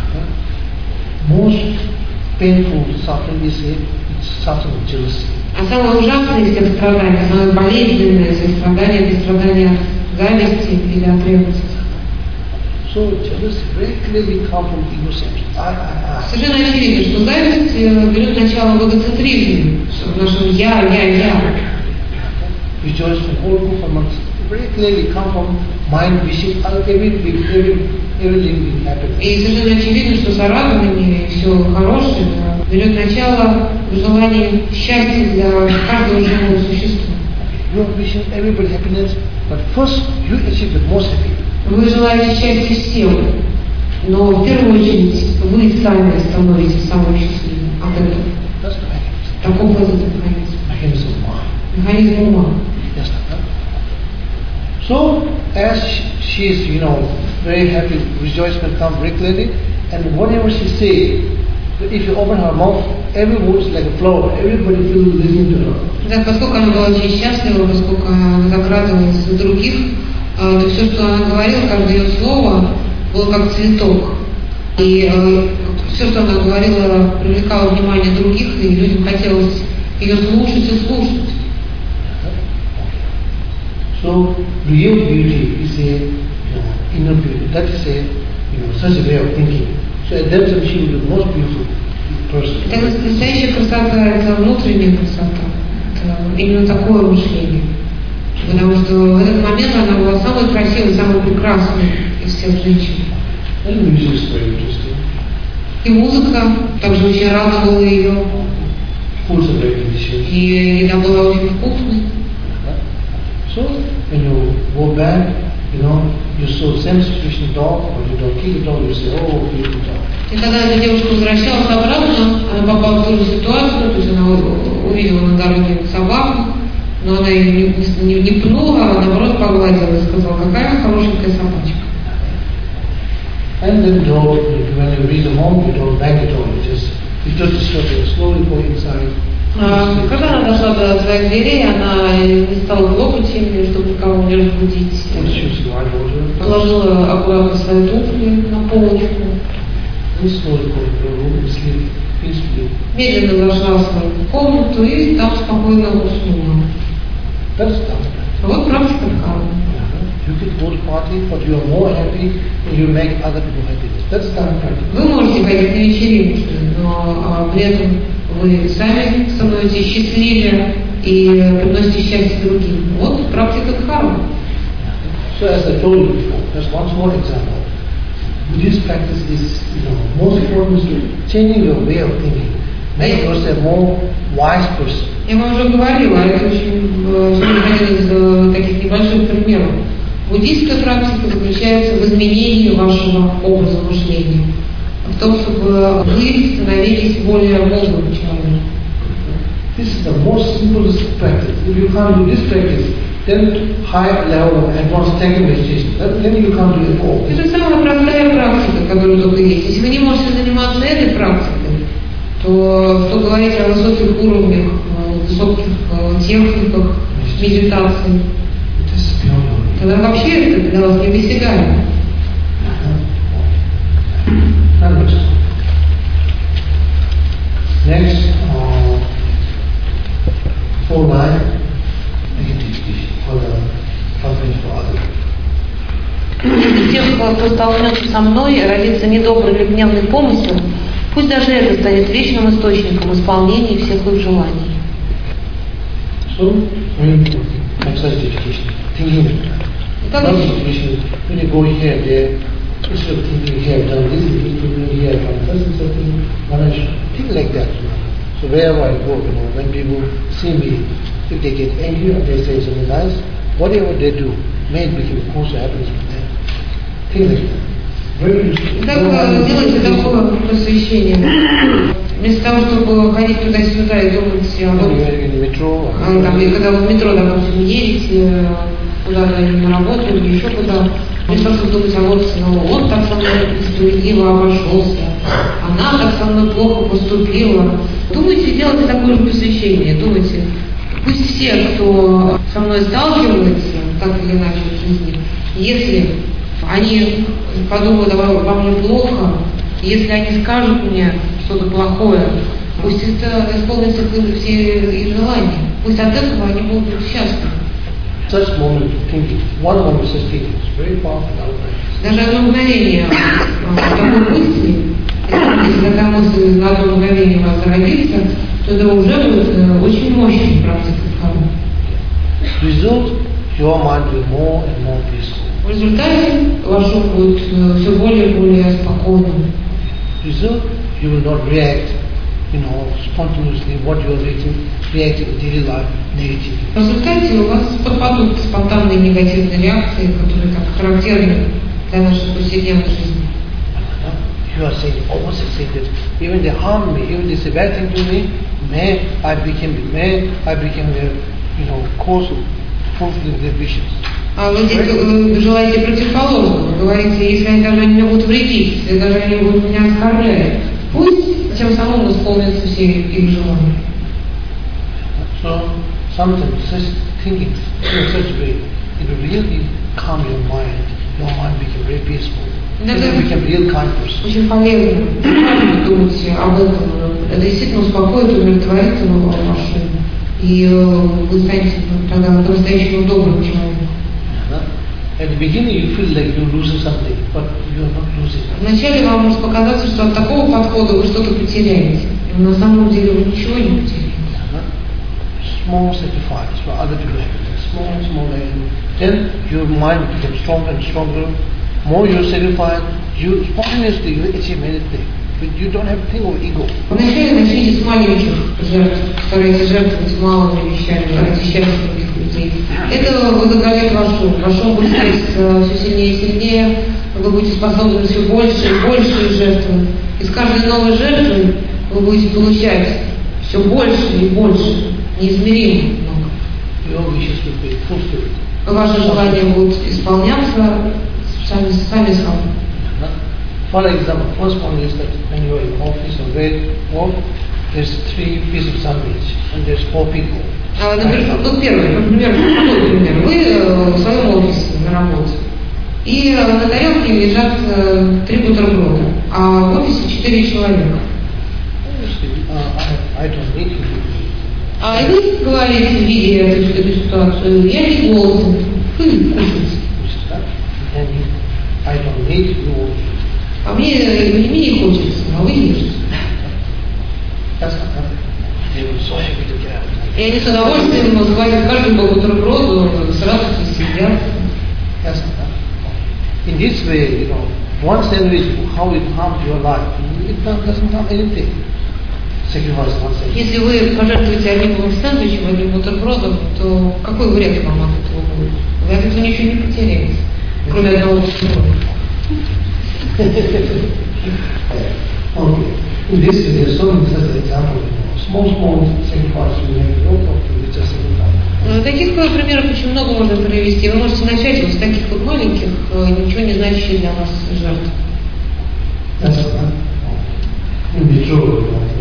Most painful suffering is suffering of jealousy. А самое ужасное из всех страданий, самое болезненное из всех страданий, это страдания зависти или от ревности. So jealousy very clearly comes from egocentrism. Совершенно очевидно, что зависть берет начало в эгоцентризме, в нашем я. Rejoicement, all performance very clearly come from mind wishing everything being happy. И совершенно очевидно, что сорадование и все хорошее берет начало в желании счастья для каждого живого существа. You are wishing everybody happiness, but first you achieve the most happy. Вы желаете счастья всем, но в первую очередь вы сами становитесь самым счастливым от этого. Таков этот механизм. Механизм ума. So, as she is, very happy, rejoicement comes very clearly, and whatever she says, if you open her mouth, every word is like a flower, everybody feels listening to her. Да, поскольку она была очень счастлива, поскольку она закрадывалась в других, то все, что она говорила, каждое ее слово было как цветок. И все, что она говорила, привлекало внимание других, и людям хотелось ее слушать и слушать. So, real beauty is inner beauty. That is such a way of thinking. So, at that time she will be the most beautiful person. Так настоящая красота – это внутренняя красота. Это именно такое мышление. Потому что в этот момент она была самой красивой, самой прекрасной из всех женщин. And music is very interesting. И музыка также очень радовала ее. Foods are very delicious. И еда была очень вкусной. So when you go back, you saw the same situation dog, or you don't kill the dog, you say, oh, kill the dog. И когда эта девушка возвращалась обратно, она попала в ту же ситуацию, то есть она увидела на дороге собаку, но она ее не пнула, а наоборот погладила и сказала, какая хорошенькая собачка. And then dog, when you reach the home, you don't bang it on, you just slowly go inside. Когда она дошла до своих дверей, она не стала хлопать ими, чтобы никого не разбудить. Положила аккуратно свои туфли на полочку. Медленно зашла в свою комнату и там спокойно уснула. Вот практика дхармы. You can go to party, but you are more happy when you make other people happy. That's dharma practice. Вы можете ходить на вечеринки, но при этом вы сами становитесь счастливее и приносите счастье другим. Вот практика дхармы. So as I told you before, there's one small example. Buddhist practice is, most important is to changing your way of thinking. Make yourself a more wise person. Я вам уже говорила, это очень один из таких небольших примеров. Буддийская практика заключается в изменении вашего образа мышления, в том, чтобы вы становились более мудрым человеком. This is the most simplest practice. If you can't do this practice, then higher level of advanced technical meditation, then you can't do it all. Это самая простая практика, которая только есть. Если вы не можете заниматься этой практикой, то что говорить о высоких уровнях, высоких техниках медитации, тогда вообще это для вас недосягаемо. Next, 4-9, negative for the company for others. Тех, кто столкнется со мной, родится недобрый или гневный помысел, пусть даже это станет вечным источником исполнения всех их желаний. So, exercise dedication, thinking. When you go here, there, instead of thinking here, done this, thinking here, done something, think like that. So wherever I go, when people see me, if they get angry or they say something nice, whatever they do, may it become a cause of happiness for them. Think like that. Так делайте такое посвящение. Вместо того, чтобы ходить туда-сюда и думать, когда вы в метро, допустим, едете куда-то на работу или еще куда, вместо того, чтобы думать, он так со мной несправедливо обошелся, она так со мной плохо поступила. Думайте, делайте такое же посвящение, думайте, пусть все, кто со мной сталкивается, так или иначе в жизни, если они подумают обо мне плохо, если они скажут мне что-то плохое, пусть это исполнится все их желания, пусть от этого они будут счастливы. Such moment of thinking, one moment of such thinking is very powerful. Даже одно мгновение такой мысли, если такая мысль на одно мгновение у вас зародится, то это уже будет очень мощная практика дхармы. Result, your mind will be more and more peaceful. В результате ваш ум будет все более и более спокойным. Result, you will not react, spontaneously what you are reacting in daily life negatively. В результате у вас пропадут спонтанные негативные реакции, которые так характерны для нашей повседневной жизни. You are saying opposite, saying that even they harm me, even they say bad thing to me, may I become their, cause of fulfilling their wishes. А вы здесь желаете противоположного. Вы говорите, если они даже не будут вредить, если даже они будут меня оскорблять, пусть тем самым исполнятся все их желания. So sometimes such thinking in such a way, it will really calm your mind. Your mind become very peaceful. You become real kind person. Очень полезно думать об этом. Это действительно успокоит, умиротворит вашу. И вы станете тогда по-настоящему добрым человеком. At the beginning you feel like you're losing something, but you're not losing. Вначале вам может показаться, что от такого подхода вы что-то потеряете. Но на самом деле вы ничего не потеряете. Small sacrifice for other people. Small. Then your mind becomes stronger and stronger. More you sacrifice, you spontaneously achieve anything. But you don't have to think of ego. Вначале начните с маленьких жертв, старайтесь жертвовать малыми вещами ради счастья других людей. Это возобновит вашу быстрость все сильнее и сильнее, вы будете способны все больше и больше жертвовать. И с каждой новой жертвой вы будете получать все больше и больше, неизмеримо много. Your wishes will be fulfilled. Ваши желания будут исполняться сами собой. For example, first one is that when you are in office or where there's 3 pieces of sandwich and there's 4 people. Вот первый, например, такой пример. Вы в своем офисе на работе, и на тарелке лежат 3 бутерброда, а в офисе 4 человека. I don't need you. А вы говорите, видя эту ситуацию, я не голоден, вы кушайте. I don't need you. А мне не хочется, а вы ешьте. И они с удовольствием схватят каждый по бутерброду, сразу съедят. In this way, one sandwich, how it harms your life, it doesn't harm anything. Sacrifice one sandwich. Если вы пожертвуете одним сэндвичем, одним бутербродом, то какой вред вам от этого будет? Вы от этого ничего не потеряете, кроме одного бутерброда. Okay. In this way, there are so many such examples. Small sacrifices we make no problem with just sacrifice. Таких примеров очень много можно привести. Вы можете начать вот с таких вот маленьких, ничего не значащих для вас жертв. That's right. It will be true.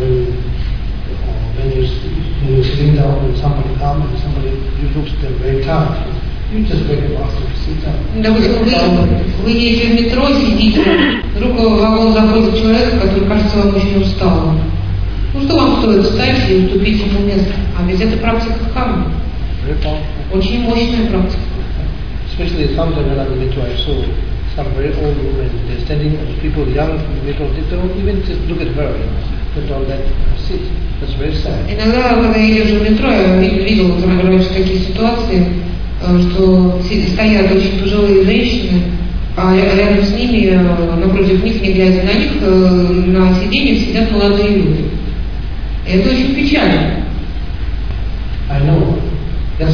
When you're sitting down and somebody comes and somebody, you look at them very tired. You just wake up after to sit down. Допустим, вы едете в метро, сидите, вдруг в вагон заходит человек, который кажется вам очень усталым. Ну что вам стоит встать и уступить ему место? А ведь это практика кармы. Очень мощная практика. Especially sometimes when I'm in the metro, I saw some very old women, they're standing, people young from the metro, they don't even just look at her, but all that sit. That's very sad. Иногда, когда я езжу в метро, я видел раньше такие ситуации, что стоят очень пожилые женщины, а рядом с ними, напротив них, не глядя на них, на сиденьях сидят молодые люди. И это очень печально. I know. Yes,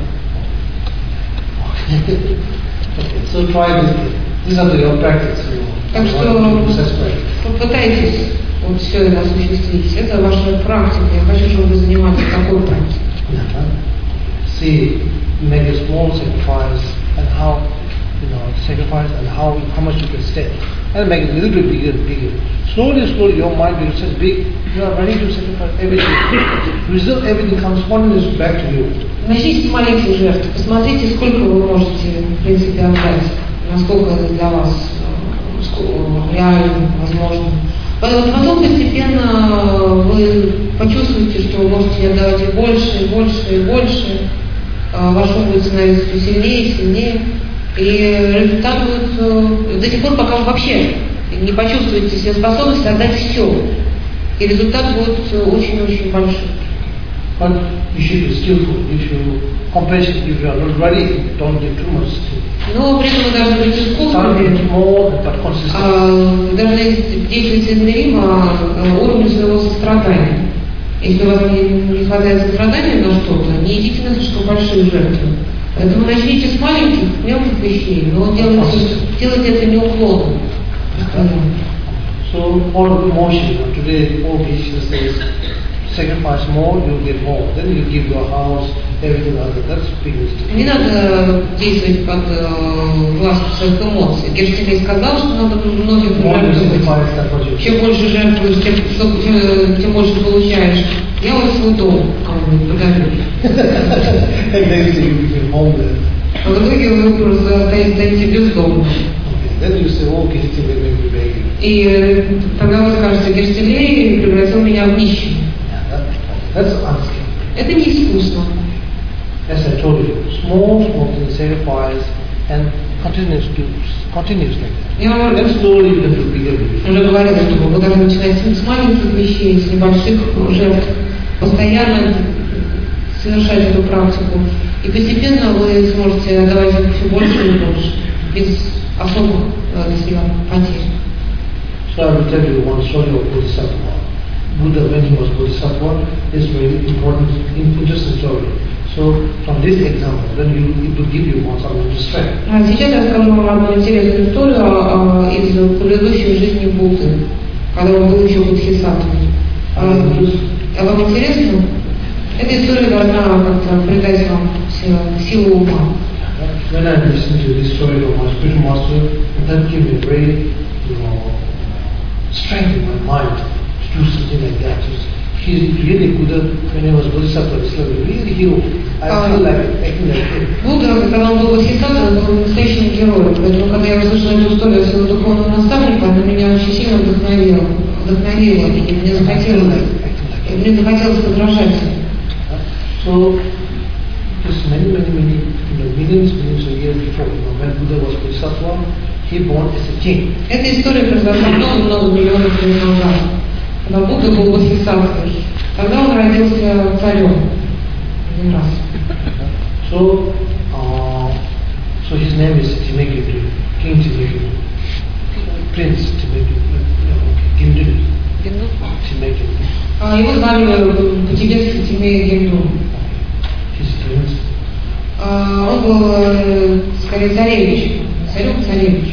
okay. So try this. These are your practice. Так что попытайтесь вот все это осуществить. Это ваша практика. Я хочу, чтобы вы занимались такой практикой. See, make a small sacrifice and how, sacrifice and how much you can stay. And make it a little bit bigger and bigger. Slowly, your mind becomes such big, you are ready to sacrifice everything. Result, everything comes spontaneously back to you. Начните с маленьких жертв. Посмотрите, сколько вы можете, в принципе, отдать. Насколько это для вас реально, возможно. Потом постепенно вы почувствуете, что вы можете отдавать и больше, и больше, и больше. Ваш ум будет становиться все сильнее и сильнее. И результат будет до тех пор, пока вы вообще не почувствуете себе способность отдать все. И результат будет очень-очень большой. But you should be skillful. If you compassion, if you are not ready, don't give too much. Но при этом вы должны быть искусными. Должны действовать измеримо уровню своего сострадания. Если у вас не хватает сострадания на что-то, не идите на слишком большие жертвы. Поэтому начните с маленьких, мелких вещей, но делайте это неуклонно. So all of motion, today all Krishna says, sacrifice more, you get more. Then you give your house, everything other. That's big mistake. Не надо действовать под властью своих эмоций. Герштилей сказал, что надо многих жертвовать. Чем больше жертвуешь, тем больше получаешь. Я вот свой дом кому-нибудь подарю. А в итоге вы просто станете бездомным. И тогда вы скажете, Герштилей превратил меня в нищего. Это не искусство. As I told you, small sacrifice and continuous like that. And slowly you can do bigger. Уже говорил, что вы должны начинать с маленьких вещей, с небольших жертв, постоянно совершать эту практику, и постепенно вы сможете отдавать все больше и больше, без особых для себя потерь. So I will tell you one story of Bodhisattva. Buddha, when he was Bodhisattva, is very important, interesting story. So from this example, then it will give you more something to strength. Сейчас я расскажу вам одну интересную историю из предыдущей жизни Будды, когда он был еще бодхисаттвой. Вам интересно? Эта история должна как-то придать вам силу ума. When I listen to this story of my spiritual master, that gives me very, strength in my mind to do something like that. He's really Buddha. When he was Bodhisattva, he's like a real hero. I feel like acting like him. Будда, когда он был бодхисаттвой, он был настоящим героем. Поэтому, когда я услышала эту историю своего духовного наставника, она меня очень сильно вдохновила, и мне захотелось подражать. So, just many, millions of years before, when Buddha was Bodhisattva, he born as a king. Эта история произошла много миллионов лет назад. Когда Будда был бодхисаттвой, тогда он родился царем один раз. So his name is Timeketu, King Timeketu, Prince Timeketu, Gindu. Timeketu. Его звали по-тибетски Тимей Гинду. He's prince. Он был скорее царевич.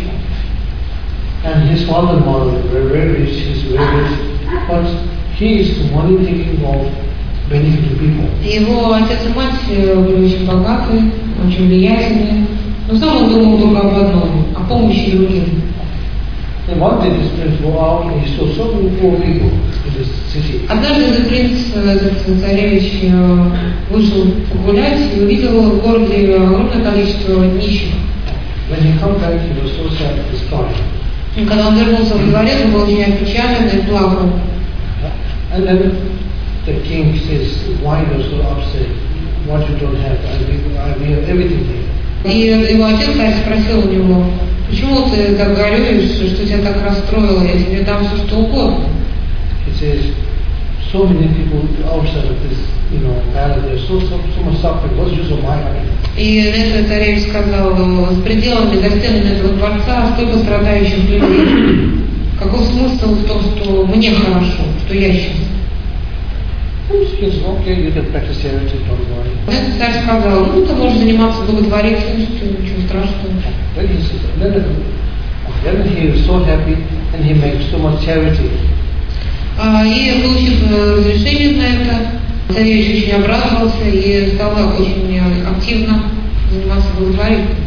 And his father and mother were very rich, he's very rich, but he is only thinking of benefiting people. Его отец и мать были очень богаты, очень влиятельные, но сам он думал только об одном, о помощи другим. And one day this prince go out and he saw so many poor people in this city. Однажды этот принц, этот царевич, вышел погулять и увидел в городе огромное количество нищих. When he come back, he was so sad, he was crying. И когда он вернулся в дворец, он был очень опечален и плакал. And then the king says, why you are so upset? What you don't have? We have everything here. И его отец спросил у него, почему ты так горюешь, что тебя так расстроило, я тебе дам все, что угодно. He says, so many people outside of this, palace, there's so much suffering. What's the use of my happiness? И на это царевич сказал, с пределами, за стенами этого дворца столько страдающих людей. Какой смысл в том, что мне хорошо, что я счастлив? Okay, you can practice charity, don't worry. Этот царь сказал, ты можешь заниматься благотворительностью, ничего страшного. Then he is so happy and he makes so much charity. И получив разрешение на это, царевич очень обрадовался и стал очень активно заниматься благотворительностью.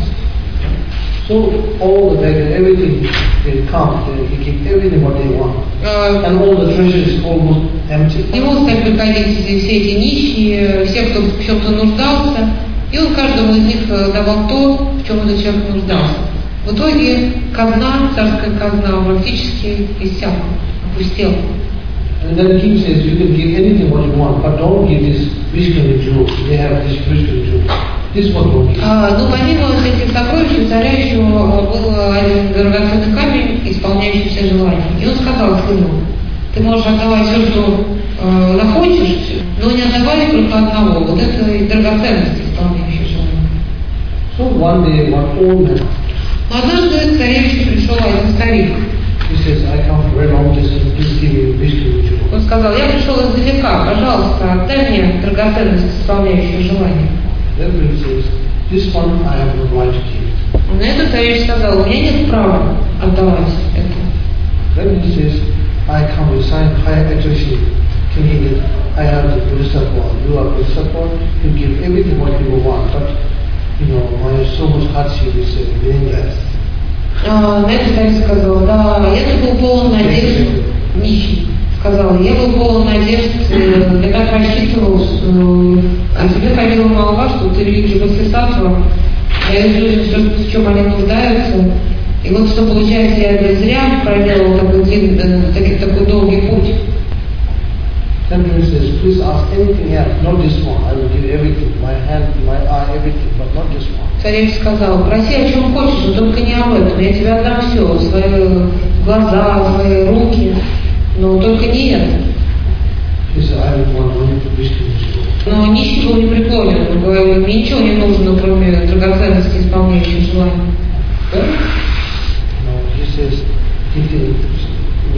So all the beggars, everything they come, they give everything what they want, and all the treasure is almost empty. К нему стали приходить все эти нищие, все, кто в чем-то нуждался, и он каждому из них давал то, в чем этот человек нуждался. В итоге казна, царская казна, практически иссякла, опустела. And then the king says, you can give anything what you want, but don't give this Vishnu jewel. They have this Vishnu jewel. This one don't give. Но помимо этих сокровищ у царя еще был один драгоценный камень, исполняющий все желания. И он сказал сыну, ты можешь отдавать все, что захочешь, но не отдавай только одного. Вот это драгоценность, исполняющая желания. So one day, one old man. Но однажды к царевичу пришел один старик. He says, I come from very long distance, please give me Vishnu jewel. Он сказал, я пришел издалека, пожалуйста, отдай мне драгоценность, исполняющую желание. Then he says, this one I have no right to give. На это царевич сказал, у меня нет права отдавать это. Then he says, I come with high adoration, thinking that I have the Bodhisattva, you are Bodhisattva, you give everything what people want, but my so much hardship is meaningless. На это царь сказал, да, я был полон надежд, нищий. Сказал, я был полон надежд, я так рассчитывал, что о тебе ходила молва, что ты великий бодхисаттва, даешь людям все, в чем они нуждаются. И вот что получается, я зря проделал такой долгий путь. Then he says, please ask anything else, not this one. I will give everything, my hand, my eye, everything, but not this one. Царевич сказал, проси о чем хочешь, но только не об этом. Я тебе отдам все, свои глаза, свои руки, но только не это. He said, I don't want only to wish to. Но нищий был непреклонен, он говорил, мне ничего не нужно, кроме драгоценности, исполняющей желания. He says,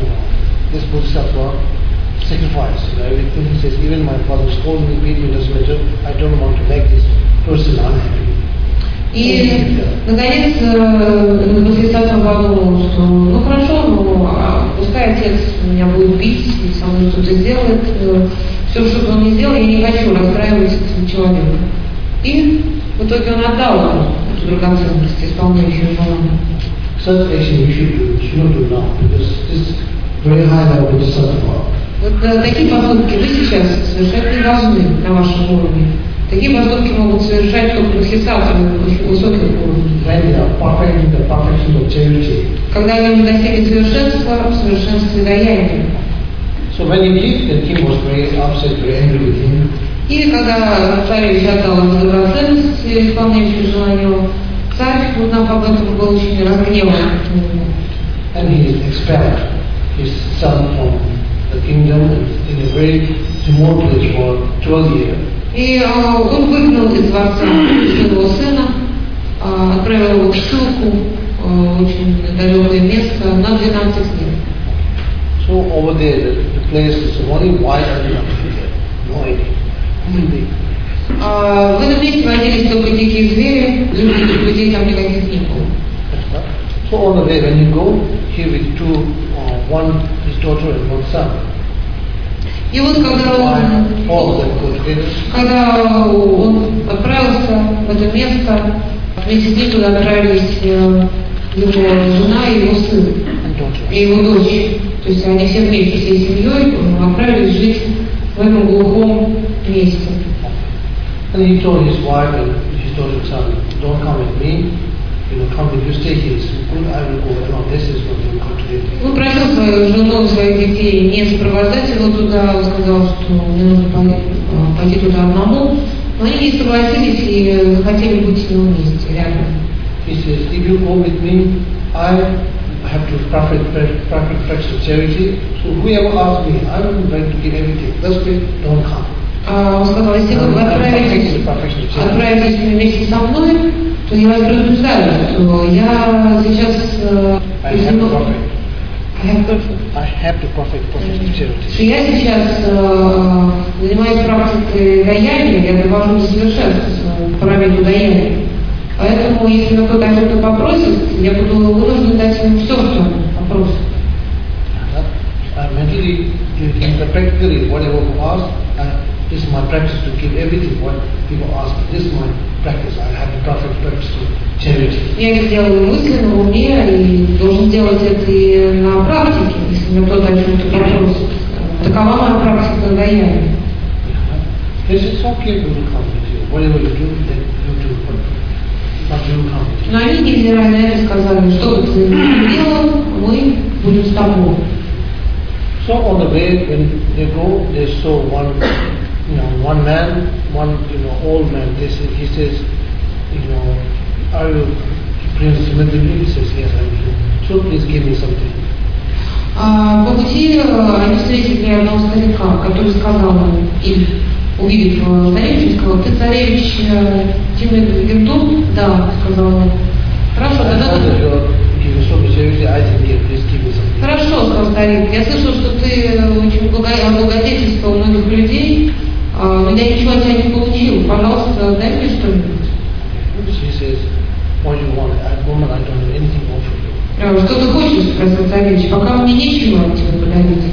bodhisattva sacrifice, everything. He says, even my father scolded me, beat me, doesn't matter. I don't want to make this person unhappy. И, наконец, Бодхисаттва подумал, что ну хорошо, пускай отец меня будет бить, со мной что-то сделает, все, что он не сделал, я не хочу расстраивать этого человека. И в итоге он отдал эту драгоценность, исполняющую желание. Such action you should not do now, because this is very high level bodhisattva. Вот такие поступки вы сейчас совершать не должны на вашем уровне. Такие поступки могут совершать только бодхисаттвы очень высоких уровней. Когда они достигли совершенства, в совершенстве даяния. So when he did, the king was very upset, very angry with him. И когда царевич отдал ему драгоценность, исполняющую желание, царь, узнав об этом, был очень разгневан. And he expelled his son from the kingdom in a very remote place for 12 years. И он выгнал из дворца своего сына, отправил его в ссылку, очень далекое место, на 12 лет. So over there, the place is only white and no idea. В этом месте водились только дикие звери, людей там никаких не было. So on the way, when you go, here with two, one his daughter and one son. И вот когда он отправился в это место, вместе с ним туда отправились его жена и его сын, и его дочь. То есть они все вместе, всей семьей отправились жить в этом глухом месте. And he told his wife and his daughter and son, don't come with me, come with you, stay here, it's good, I will go along, this is what we will continue. Он просил свою жену и своих детей не сопровождать его туда, он сказал, что мне нужно пойти туда одному, но они не согласились и захотели быть с ним вместе, рядом. He says, if you go with me, I have to practice charity, so whoever asks me, I will try to give everything, that's why don't come. Он сказал, если вы отправитесь вместе со мной, то я вас предупреждаю, что я сейчас что я сейчас занимаюсь практикой даяния, я довожу до совершенства параметру даяния. Поэтому, если меня кто-то о чем-то попросит, я буду вынужден дать ему все, что он попросит. Mentally, practically, whatever you ask, this is my practice to give everything what people ask. This is my practice. I have the perfect practice to charity. Я это делаю мысленно, в уме, и должен делать это и на практике, если меня кто-то о чем-то попросит. Такова моя практика даяния. It's okay to come with you. Whatever you do, then you do. But you come with you. Но они, невзирая на это, сказали, что бы ты ни делал, мы будем с тобой. So on the way, when they go, they saw one man, old man. He says, are you Prince Madhuri? He says, yes, I am. So please give me something. По пути они встретили одного старика, который сказал им, увидев царевича, сказал, ты царевич Тимиргирду? Да, сказал он. Хорошо, тогда Хорошо, сказал старик. Я слышал, что ты очень облагодетельствовал многих людей, но я ничего от тебя не получил. Пожалуйста, дай мне что-нибудь. Что ты хочешь, спросил царевич? Пока мне нечего от тебя подарить.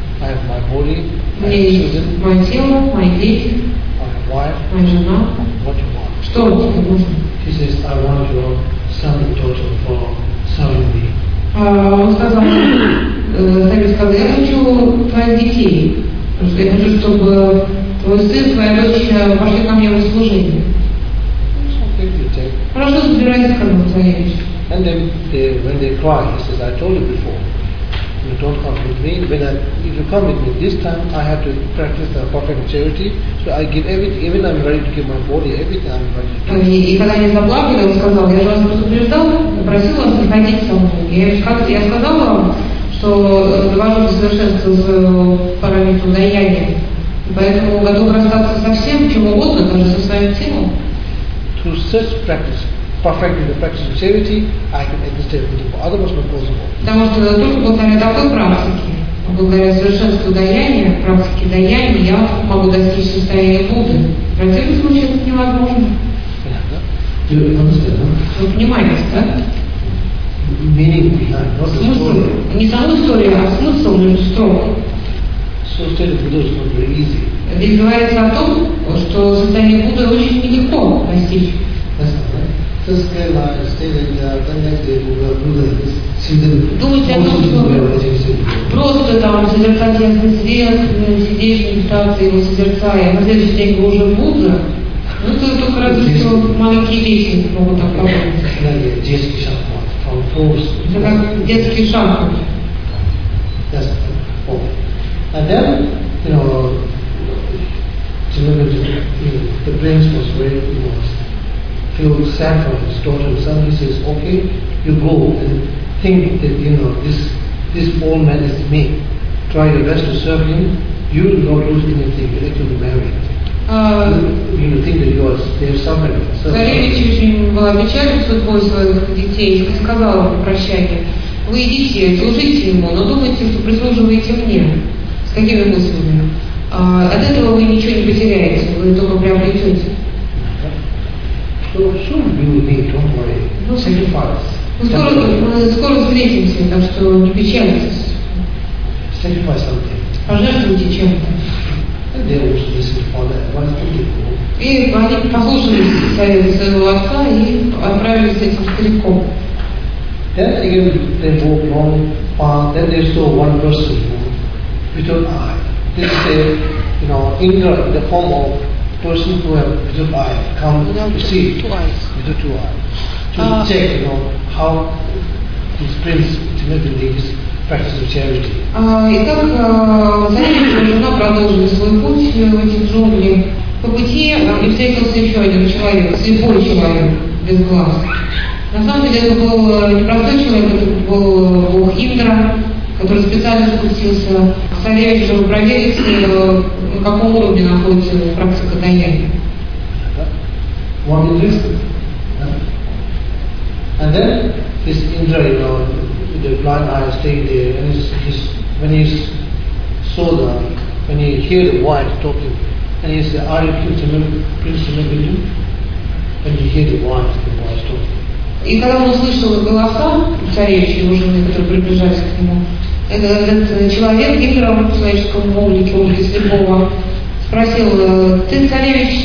У меня есть мое тело, мои дети, моя жена. Что тебе нужно? Он сказал, царевич сказал, я хочу твоих детей, потому что я хочу, чтобы твой сын, твоя дочь пошли ко мне в служение. Хорошо, забирайте, сказал царевич. And then when they cry, he says, I told you before, you don't come with me. If you come with me this time, I have to practice the perfect charity. So I give everything, even I'm ready to give my body, everything I'm ready to give. И когда они заплакали, он сказал, я же вас предупреждал, просил вас приходить со мной. Я сказал вам, что довожу до совершенства своего параметра даяния. Поэтому готов расстаться со всем, чем угодно, даже со своим телом. Through such practice, perfecting the practice of charity, I can exist everything. Otherwise, not possible. Потому что только благодаря такой практике благодаря совершенству даяния, практике даяния, я могу достичь состояния Будды. В противном случае это невозможно. Do you understand? Вы понимаете, да? Meaning behind, not the Смысл, story. не саму историю, а смысл между строк. So state of Buddha is not very easy. Здесь говорится о том, что состояние Будды очень нелегко достичь. That's right. Just came I stayed in the next day Buddha Думайте о том, что просто там созерцать ясный свет, сидишь в медитации, его созерцая, а на следующий день вы уже Будда. Ну, это только разве что маленькие дети могут так подумать. Это как детский шаг. Yes. Oh. And then, the prince was very, feel sad for his daughter and son. He says, okay, you go and think that, this old man is me. Try your best to serve him. You will not lose anything. You'll actually be married. You think that you are their servant. Царевич очень был опечален судьбой своих детей и сказал в прощании: вы идите, служите ему, но думайте, что прислуживаете мне. С какими мыслями? От этого вы ничего не потеряете, вы только приобретете. So soon we will meet, don't worry. No sacrifice. Мы скоро встретимся, так что не печальтесь. Sacrifice something. Пожертвуйте чем-то. И они послушались совета своего отца и отправились с этим стариком. Then again they walk long path. Then they saw one person without eye. This is Indra in the form of person who have without eye come to see without two eyes to check how this prince ultimately is practice of charity. Итак, царевич и жена продолжили свой путь в этих джунглях. По пути им встретился еще один человек, слепой человек, без глаз. На самом деле это был непростой человек, это был бог Индра, который специально спустился к царевичу, чтобы проверить, на каком уровне находится практика даяния. One interesting. And then this Indra, the blind eye staying there, and when he hear the voice talking, and he said, "Are you Prince Hindu?" When he hear the voice talking. И когда он услышал голоса царевича, его жены, которые приближались к нему, этот человек, Индра в человеческом облике, облике слепого, спросил: ты царевич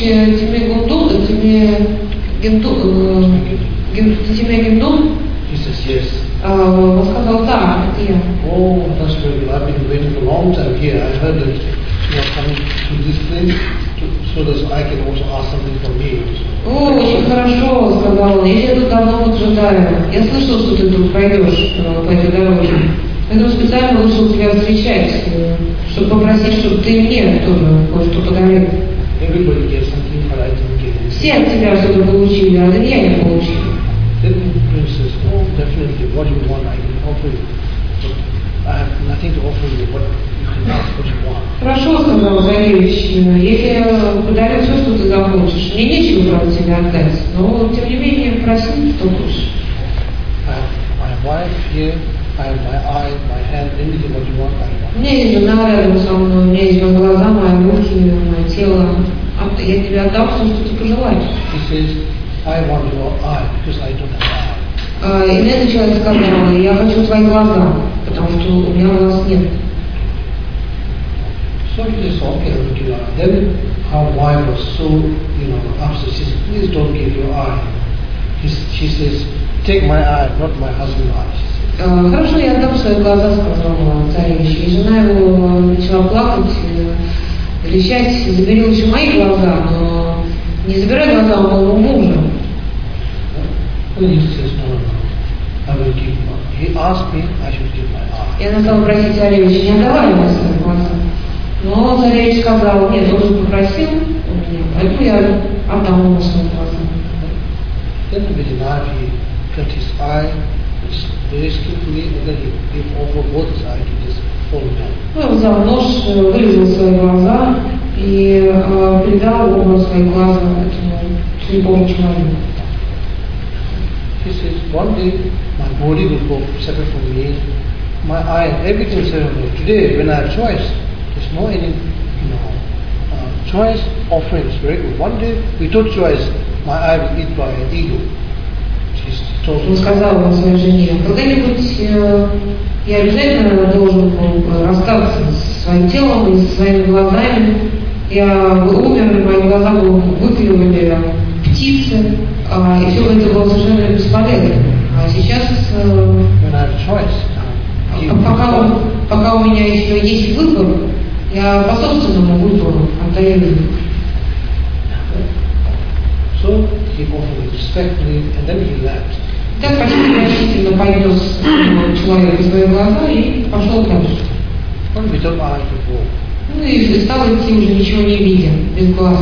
Гимдун? He says, yes. Он сказал: да, это я. Oh, that's very good. I've been waiting for a long time here. I heard that you are coming to this place so that I can also ask something from you. О, очень хорошо, сказал он. Я тут давно ожидаю. Я слышал, что ты тут пройдешь по этой дороге. Поэтому специально вышел тебя встречать, чтобы попросить, чтобы ты мне тоже кое-что подарил. Everybody gets something, but I didn't get it. Все от тебя что-то получили, а я не получил. Then the prince says, oh, definitely, what you want I can offer you. But I have nothing to offer you, but you can ask what you want. Хорошо, сказал царевич, если я подарю все, что ты захочешь, мне нечего, правда, тебе отдать, но, тем не менее, проси, что хочешь. I have my wife here, I have my eye, my hand, anything what you want, I want. У меня есть жена рядом со мной, у меня есть мои глаза, мои руки, мое тело. Я тебе отдам все, что ты пожелаешь. He says, I want your eye because I don't have eye. И этот человек сказал: я хочу твои глаза, потому что у меня глаз нет. So he says, okay, I'll give you eye. Then her wife was so, upset. She says, please don't give your eye. She says, take my eye, not my husband's eye. Хорошо, я отдам свои глаза, сказал царевич. И жена его начала плакать, кричать: забери лучше мои глаза, но не забирай глаза у моего мужа. Well, he says, no, I will give my eye. He asked me, I should give my eye. Я стала просить царевича: не отдавай мне свои глаза. Но царевич сказал: нет, он уже попросил у меня, поэтому я отдам ему свои глаза. Then with the knife he cut his eye very skillfully, and then he offered both his eyes to this old man. Он взял нож, вырезал свои глаза и передал оба свои глаза этому слепому человеку. He says, one day my body will go separate from me, my eye and everything ceremony. Today, when I have choice, there's no any, choice offering is very good. One day, without choice, my eye will eat by an ego. Он сказал своей жене: когда-нибудь я обязательно должен был расстаться со своим телом и со своими глазами. Я бы умер, и мои глаза бы выклевали птицы, и все это было совершенно бесполезно. А сейчас, пока у меня еще есть выбор, я по собственному выбору отдаю их. So he offered me respectfully, and then he left. Так почтительно поднес человек в свои глаза и пошел дальше. Without eye to go. Ну и стал идти уже ничего не видя, без глаз.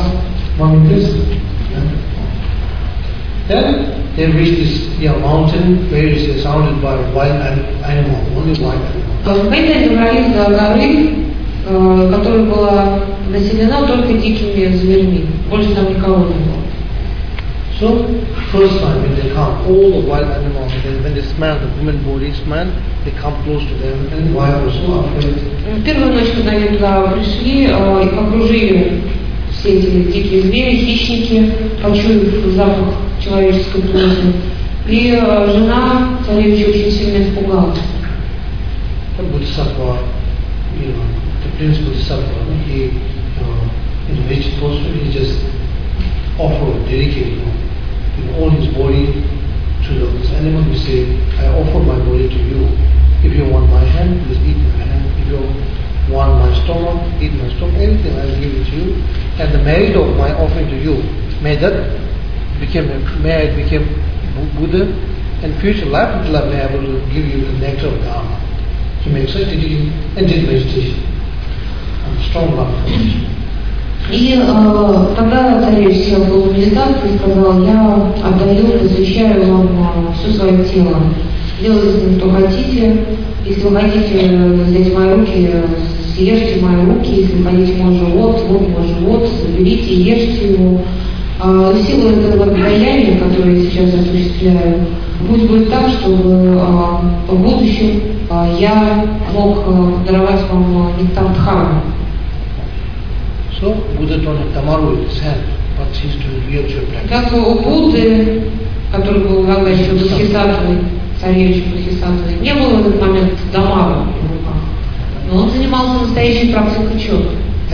Then they reached this mountain where it is surrounded by wild animal, only wild animal. Они добрались до горы, которая была населена только дикими зверьми. Больше там никого не было. So, first time when they come, all the wild animals, when they smell the human body smell, they come close to them, and why I was so afraid. Первую ночь, когда они туда пришли и окружили все эти дикие звери, хищники, почуяв запах человеческой плоти, и жена царевича очень сильно испугалась. The Bodhisattva, the Prince Bodhisattva, he, in a rich posture, he just offered, dedicated, all his body to this animal. He said, I offer my body to you. If you want my hand, please eat my hand. If you want my stomach, eat my stomach. Everything I will give it to you. And the merit of my offering to you, may it become Buddha, and future life may I be able to give you the nectar of Dharma. He made such dedication and did meditation. And strong love for meditation. И тогда царевич сел в медитацию и сказал: я отдаю, посвящаю вам все свое тело. Делайте с ним, что хотите. Если вы хотите взять мои руки, съешьте мои руки. Если вы хотите мой живот, вот мой живот, заберите и ешьте его. В силу этого даяния, которое я сейчас осуществляю, пусть будет так, чтобы в будущем я мог даровать вам нектар дхармы. So, Buddha don't have Tamaru in his hand, but he's doing real practice. Как у Будды, который был тогда еще Бодхисаттвой, царевич Бодхисаттвой, не было в этот момент Дамара в руках, но он занимался настоящей практикой чота.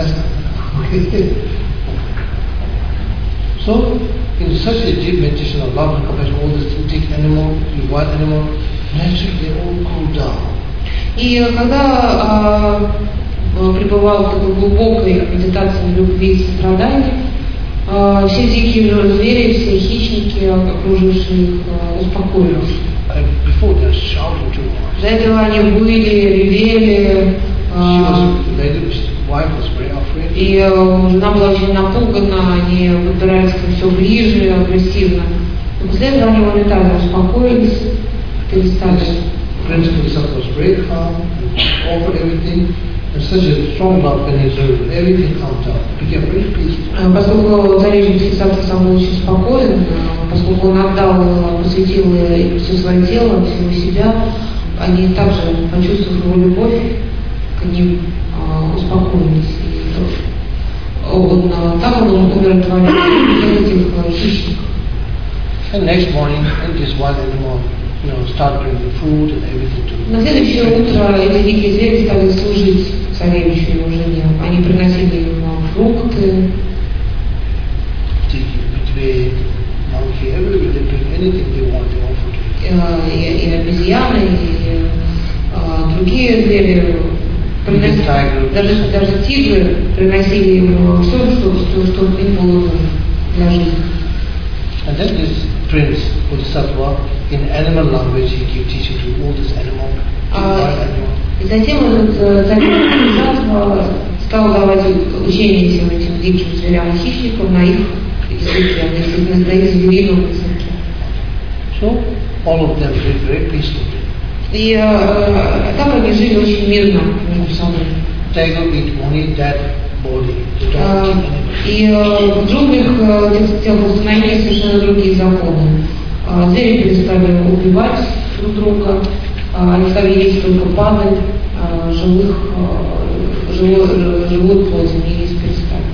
So, in such a deep meditation of love and compassion, all the synthetic animal, the wild animal, naturally they all cool down. И когда пребывал в такой глубокой медитации любви и сострадания, все дикие звери, все хищники, окружившие их, успокоились. До этого они выли, ревели, и жена была очень напугана, они подбирались все ближе, агрессивно. Но после этого они моментально успокоились, перестали. Поскольку царевич Бодхисаттва сам был очень спокоен, поскольку он отдал, посвятил все свое тело, всего себя, они также, почувствовав его любовь к ним, успокоились. Так он умиротворил этих хищников. And next morning, this wild animal, start bringing food and everything to him. На следующее утро эти дикие звери стали служить царевичу и его жене. Они приносили ему фрукты. Between monkey, everywhere they bring anything they want to offer to him. И обезьяны, и другие звери приносили, даже тигры приносили ему все, что им было нужно для жизни. And then this Prince Bodhisattva, in animal language, he keep teaching to all this animal, wild animal. И затем этот царевич Бодхисаттва стал давать учение всем этим диким зверям и хищникам на их языке, на их зверином языке. So all of them lived very peacefully. И так они жили очень мирно между собой. Tiger eat only that body. И в джунглях тех установили совершенно другие законы. Звери перестали убивать друг друга, они стали есть только падаль, живую плоть, они есть перестали.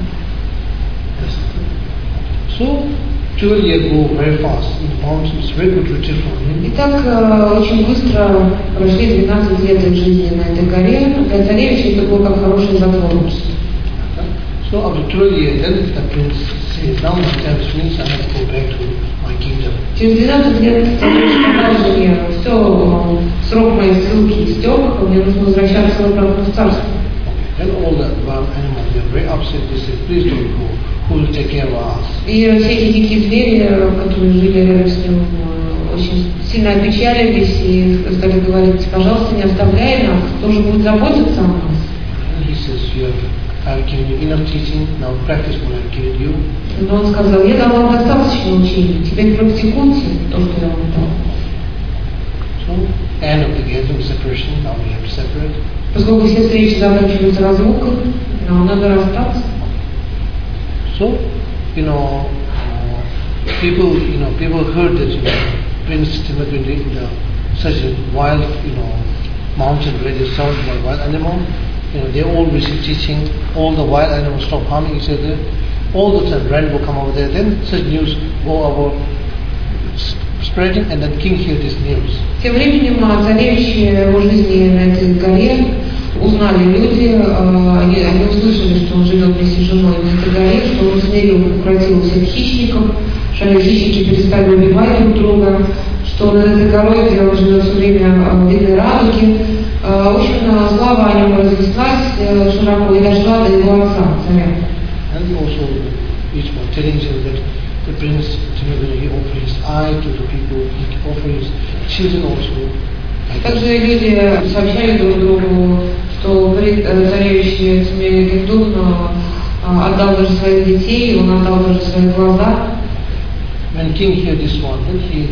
So 12 years go very fast in the mountains, very good retreat for him. И так очень быстро прошли 12 лет жизни на этой горе. Для царевича это было как хорошее затворничество. So after 12 years, then the prince says, now my time is finished, I have to go back to my kingdom. Через 12 лет царевич сказал жене: все, срок моей ссылки истек, мне нужно возвращаться обратно в царство. Then all the wild animals, they are very upset, they say, please don't go, who will take care of us? И все эти дикие звери, которые жили рядом с ним, очень сильно опечалились и стали говорить: пожалуйста, не оставляй нас, кто же будет заботиться о нас? And he says, I've given you enough teaching, now practice what I've given you. Но он сказал: я дал вам достаточно учений, теперь практикуйте то, что я вам дал. So, end of the gathering separation, now we have to separate. Поскольку все встречи заканчиваются разлукой, нам надо расстаться. So, people heard that, Prince Timothy in such a wild, mountain where they surrounded by wild animal. They all receive teaching, all the wild animals stop harming each other, all the time rainbow come over there, then such news go over spreading, and then king heard this news. Тем временем царевич его жизни на этой горе узнали люди, они услышали, что он живет вместе с женой на этой горе, что он усмирил, укротил всех хищников, что хищники перестали убивать друг друга, что над этой горой, где он живет все время, видны радуги. В общем, слава о нем разнеслась широко и дошла до его отца, царя. And also, each one telling you that the prince Timothy, he offered his eye to the people, he offered his children also. Также люди сообщали друг другу, что царевич Тимофей отдал даже своих детей, он отдал даже свои глаза. When king heard this one, then he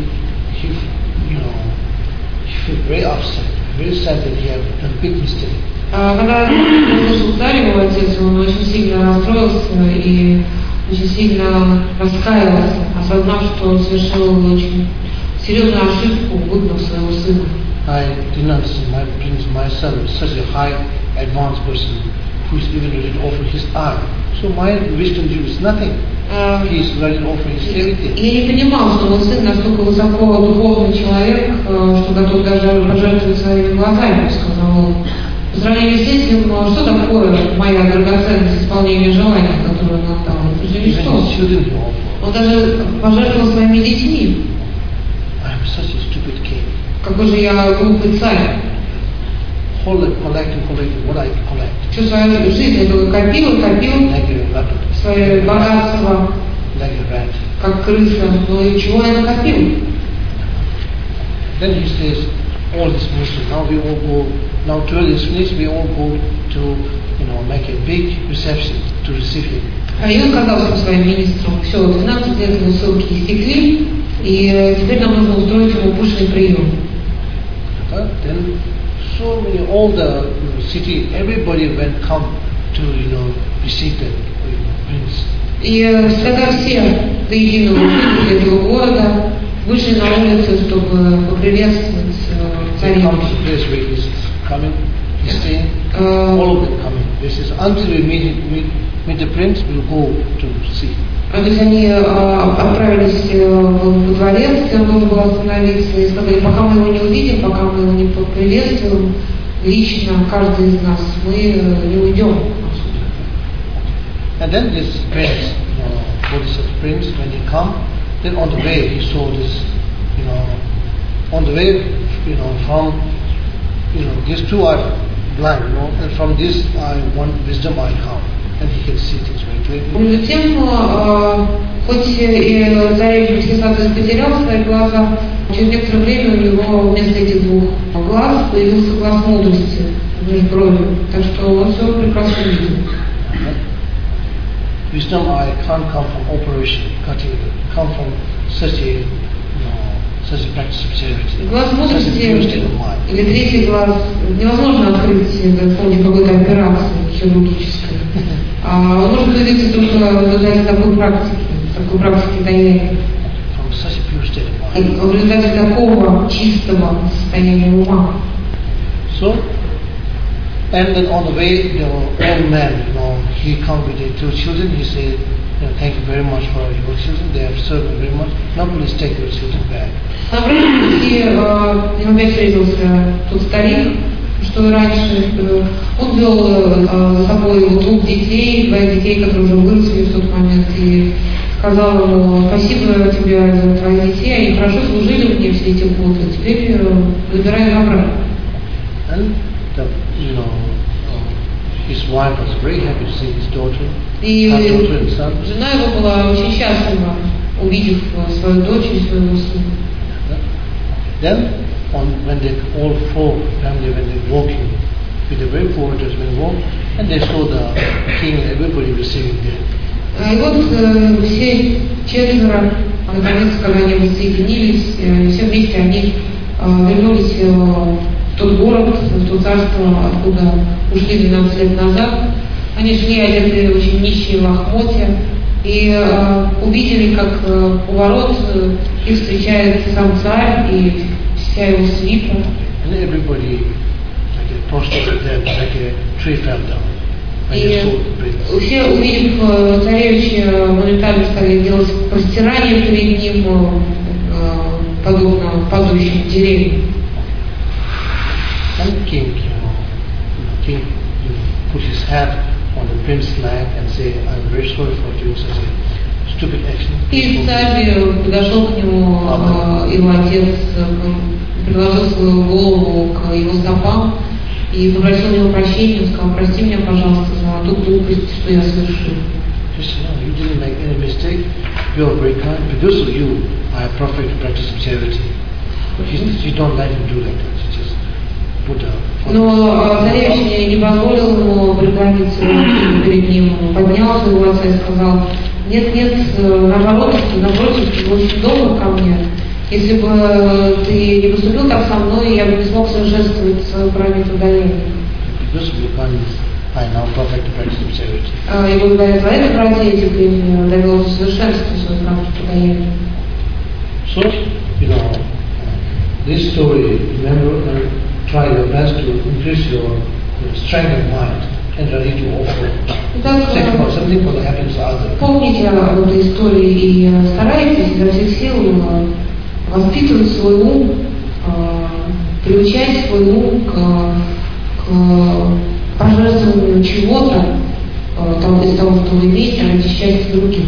felt very upset, very sad that he had done a big mistake. Когда услышал царь, его отец, он очень сильно расстроился и очень сильно раскаялся, осознав, что он совершил очень серьезную ошибку, выгнав своего сына. I did not see my prince, my son, such a high advanced person who is even ready to offer his eye. So my wisdom to you is nothing. He is ready to offer his everything. Я не понимал, что мой сын настолько высоко духовный человек, что готов даже пожертвовать своими глазами, сказал он. По сравнению с этим, что такое моя драгоценность исполнения желаний, которую он отдал? Это же ничто. Он даже пожертвовал своими детьми. I am such a stupid king. Какой же я глупый царь. Collecting what I collect. Всю свою жизнь я только копил, свои богатства, как крыса, но и чего я накопил? Then he says, all this mission, now we all go, now 12 is finished, we all go to, make a big reception to receive him. И он сказал своим министрам: все, 12 лет его ссылки истекли, и теперь нам нужно устроить ему пышный прием. Then so many, all the city, everybody went come to, receive the prince. И тогда все до единого жители этого города вышли на улицу, чтобы поприветствовать царевича. All of them coming. This is until we meet the prince, we'll go to see. То есть они отправились во дворец, где он должен был остановиться, и сказали: пока мы его не увидим, пока мы его не поприветствуем лично, каждый из нас, мы не уйдем. And then this prince, Bodhisattva prince, when he come, then on the way he saw this, on the way, from, these two are blind, and from this one wisdom I come, and he can see things very clearly. Между тем, хоть и царевич Бодхисаттва потерял свои глаза, через некоторое время у него вместо этих двух глаз появился глаз мудрости между бровью, так что он все прекрасно видел. Wisdom eye can't come from operation, cutting, come from such a practice of charity. Глаз мудрости или третий глаз невозможно открыть на фоне какой-то операции хирургической. Он может появиться только в результате такой практики даяния. From such a pure state of mind. в результате такого чистого состояния ума. So, and then on the way, the old man, he come with the 2 children. He said, thank you very much for your children. They have served me very much. Now please take your children back. На пути ему опять встретился тот старик, что раньше он вел за собой 2 детей, 2 детей, которые уже выросли в тот момент, и сказал ему: спасибо тебе за твоих детей, они хорошо служили мне все эти годы, теперь выбирай обратно. And his wife was very happy to see his daughter, И her daughter and son. жена его была очень счастлива, увидев свою дочь и своего сына. Then, when they all 4 family, when they walking with the very poor daughters, when they walk, and they saw the king and everybody receiving them. И вот все 4, наконец, когда они воссоединились, все вместе они вернулись в тот город, в то царство, откуда ушли 12 лет назад. Они шли одетые очень нищие лохмотья и увидели, как у ворот их встречает сам царь и вся его свита. And everybody, like a prostrate them, like a tree fell down. И все, увидев царевича, моментально стали делать простирание перед ним, подобно падающим деревьям. And king put his hand on the prince's leg and say, I'm very sorry for doing such a stupid action. И царь подошел к нему, его отец приложил свою голову к его стопам и попросил у него прощения, он сказал: прости меня, пожалуйста, за ту глупость, что я совершил. You didn't make any mistake. You are very kind. Because of you, I have perfect practice of charity. You don't let him do like that. You just put a. Но царевич не позволил ему преклониться перед ним, поднял своего отца и сказал: нет, наоборот, ты очень добр ко мне. Если бы ты не поступил так со мной, я бы не смог совершенствовать свое правильное трудоление. И благодаря твоей доброте я теперь довел до совершенства свое правильное трудоление. So, this story, remember, try your best to increase your strength of mind and ready to offer something for the happiness of others. Помните об этой истории и старайтесь изо всех сил воспитывать свой ум, приучать свой ум к пожертвованию чего-то из того, что вы имеете, ради счастья других.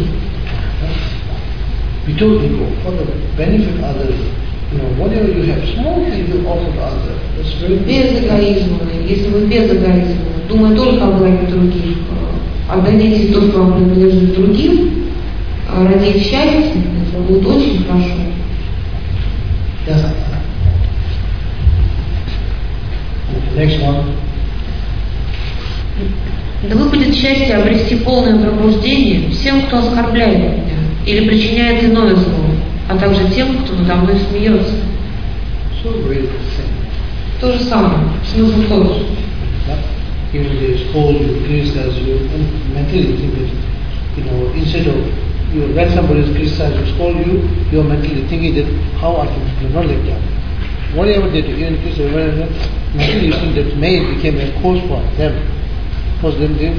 Without ego, for the benefit of others, whatever you have, small things you offer to others. That's very good. Без эгоизма, если вы без эгоизма, думая только о благе других, отдадите то, что вам принадлежит другим, ради их счастья, это будет очень хорошо. Yes. Next one. Да выпадет счастье обрести полное пробуждение всем, кто оскорбляет меня или причиняет иное зло, а также тем, кто надо мной смеется. То же самое, смысл тот же. Even they scold you, criticize you, and mentally think that, instead of when somebody is criticized or scold you, you are mentally thinking that how I can not like that. Whatever they do, even criticize, whatever, mentally you think that may became a cause for them, because then they,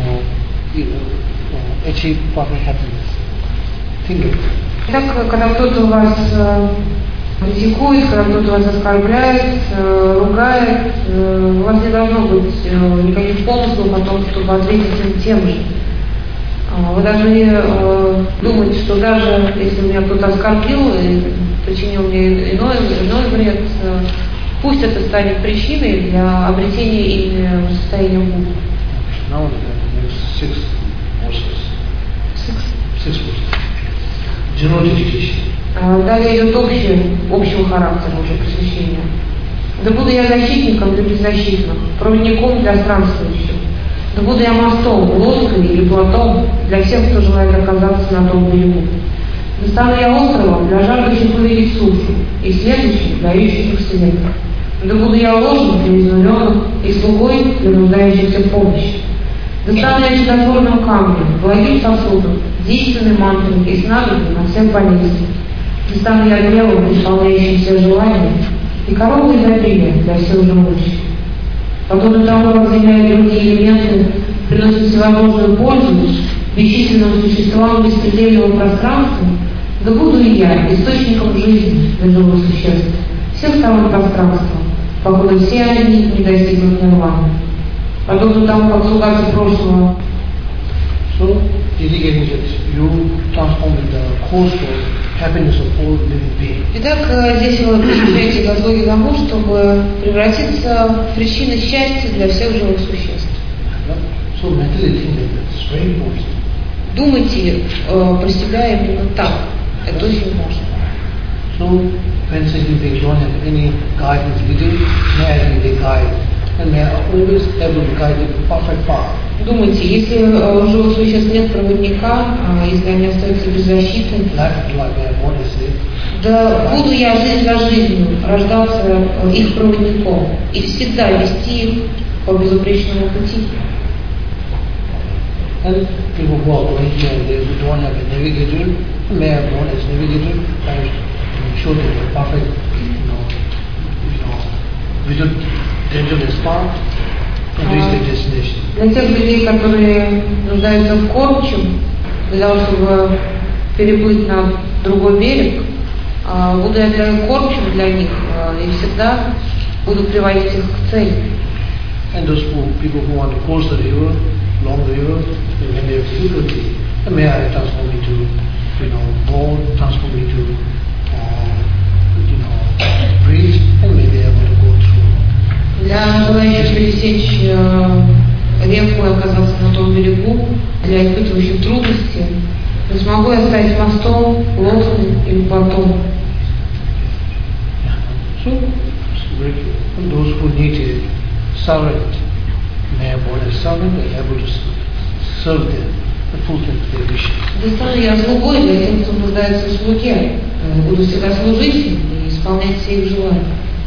achieve perfect happiness. Think of it. Так, когда кто-то вас критикует, когда кто-то вас оскорбляет, ругает, у вас не должно быть никаких помыслов о том, чтобы ответить им тем же. Вы должны думать, что даже если меня кто-то оскорбил и причинил мне иной вред, пусть это станет причиной для обретения ими состояния ума. Now six verses. General dedication. Далее идет общего характера уже посвящения. Да буду я защитником для беззащитных, проводником для странствующих. Да буду я мостом, лодкой или плотом для всех, кто желает оказаться на том берегу. Да стану я островом для жаждущих увидеть сушу и следующих для ищущих свет. Да буду я ложем для изнуренных и слугой для нуждающихся в помощи. Да стану я чудотворным камнем, благим сосудом, действенной мантрой и снадобьем на всех болезней. Не стану я гневом, исполняющим все желания, и коровой изобилия для всех живущих. Подобно тому, как земля и другие элементы приносят всевозможную пользу бесчисленным существам беспредельного пространства, да буду и я источником жизни для живых существ, всех сторон пространства, покуда все они не достигнут нирваны. Подобно тому, как слуга прошлого. So, indicating that you transform the course for happiness of all living beings. Итак, здесь вы посвящаете заслуги тому, чтобы превратиться в причину счастья для всех живых существ. So mentally think that it's very important. Думайте про себя именно так. Это очень важно. So when certain things don't have any guidance within, may I be the guide, and may I always able to guide them to perfect path. Думайте, если у живых существ нет проводника, если они остаются без защиты, да буду я жизнь за жизнью рождаться их проводником и всегда вести их по безупречному пути. And people who are going here, they don't have a navigator, may have one as navigator, and show them the perfect, without dangerous path to reach their destination. Для тех людей, которые нуждаются в кормчем, для того, чтобы переплыть на другой берег, буду я для кормчем для них и всегда буду приводить их к цели. And those people who want to cross the river, long river, when they have difficulty, may I transform into, boat, transform into, bridge, and may they able to go through. Для желающих пересечь реку и оказаться на том берегу, для испытывающих трудности, не смогу я стать мостом, лодкой или плотом. So, those who need a servant, may I born a servant and able to serve them and fulfill their wishes. Да стану я слугой для тех, кто нуждается в слуге. Буду всегда служить им и исполнять все их желания.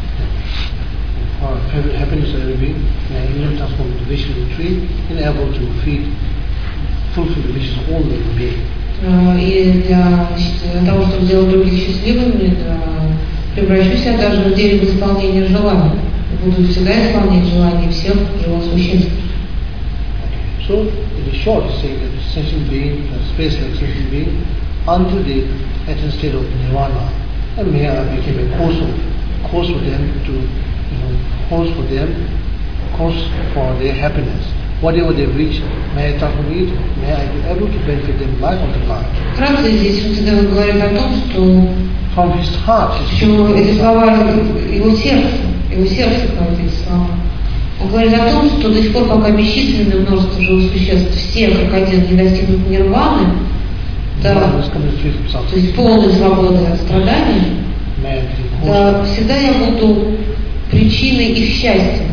Happiness of every being, may I transform the wish of the tree and able to fulfill the wishes of all living beings. И для того, чтобы сделать других счастливыми, превращусь я даже в дерево исполнения желаний. Буду всегда исполнять желания всех живых существ. So, in the short, saying that sentient being, space like sentient being, until they attain state of nirvana, and may I become a cause for them to, cause for their happiness. Whatever they reach, may I transform it, may I be able to benefit them life after life. Вкратце здесь Шукадева говорит о том, что from his heart, эти слова его сердца говорят эти слова. Он говорит о том, что до сих пор, пока бесчисленное множество живых существ, все как один не достигнут нирваны, да, то есть полной свободы от страданий, да, всегда я буду причиной их счастья.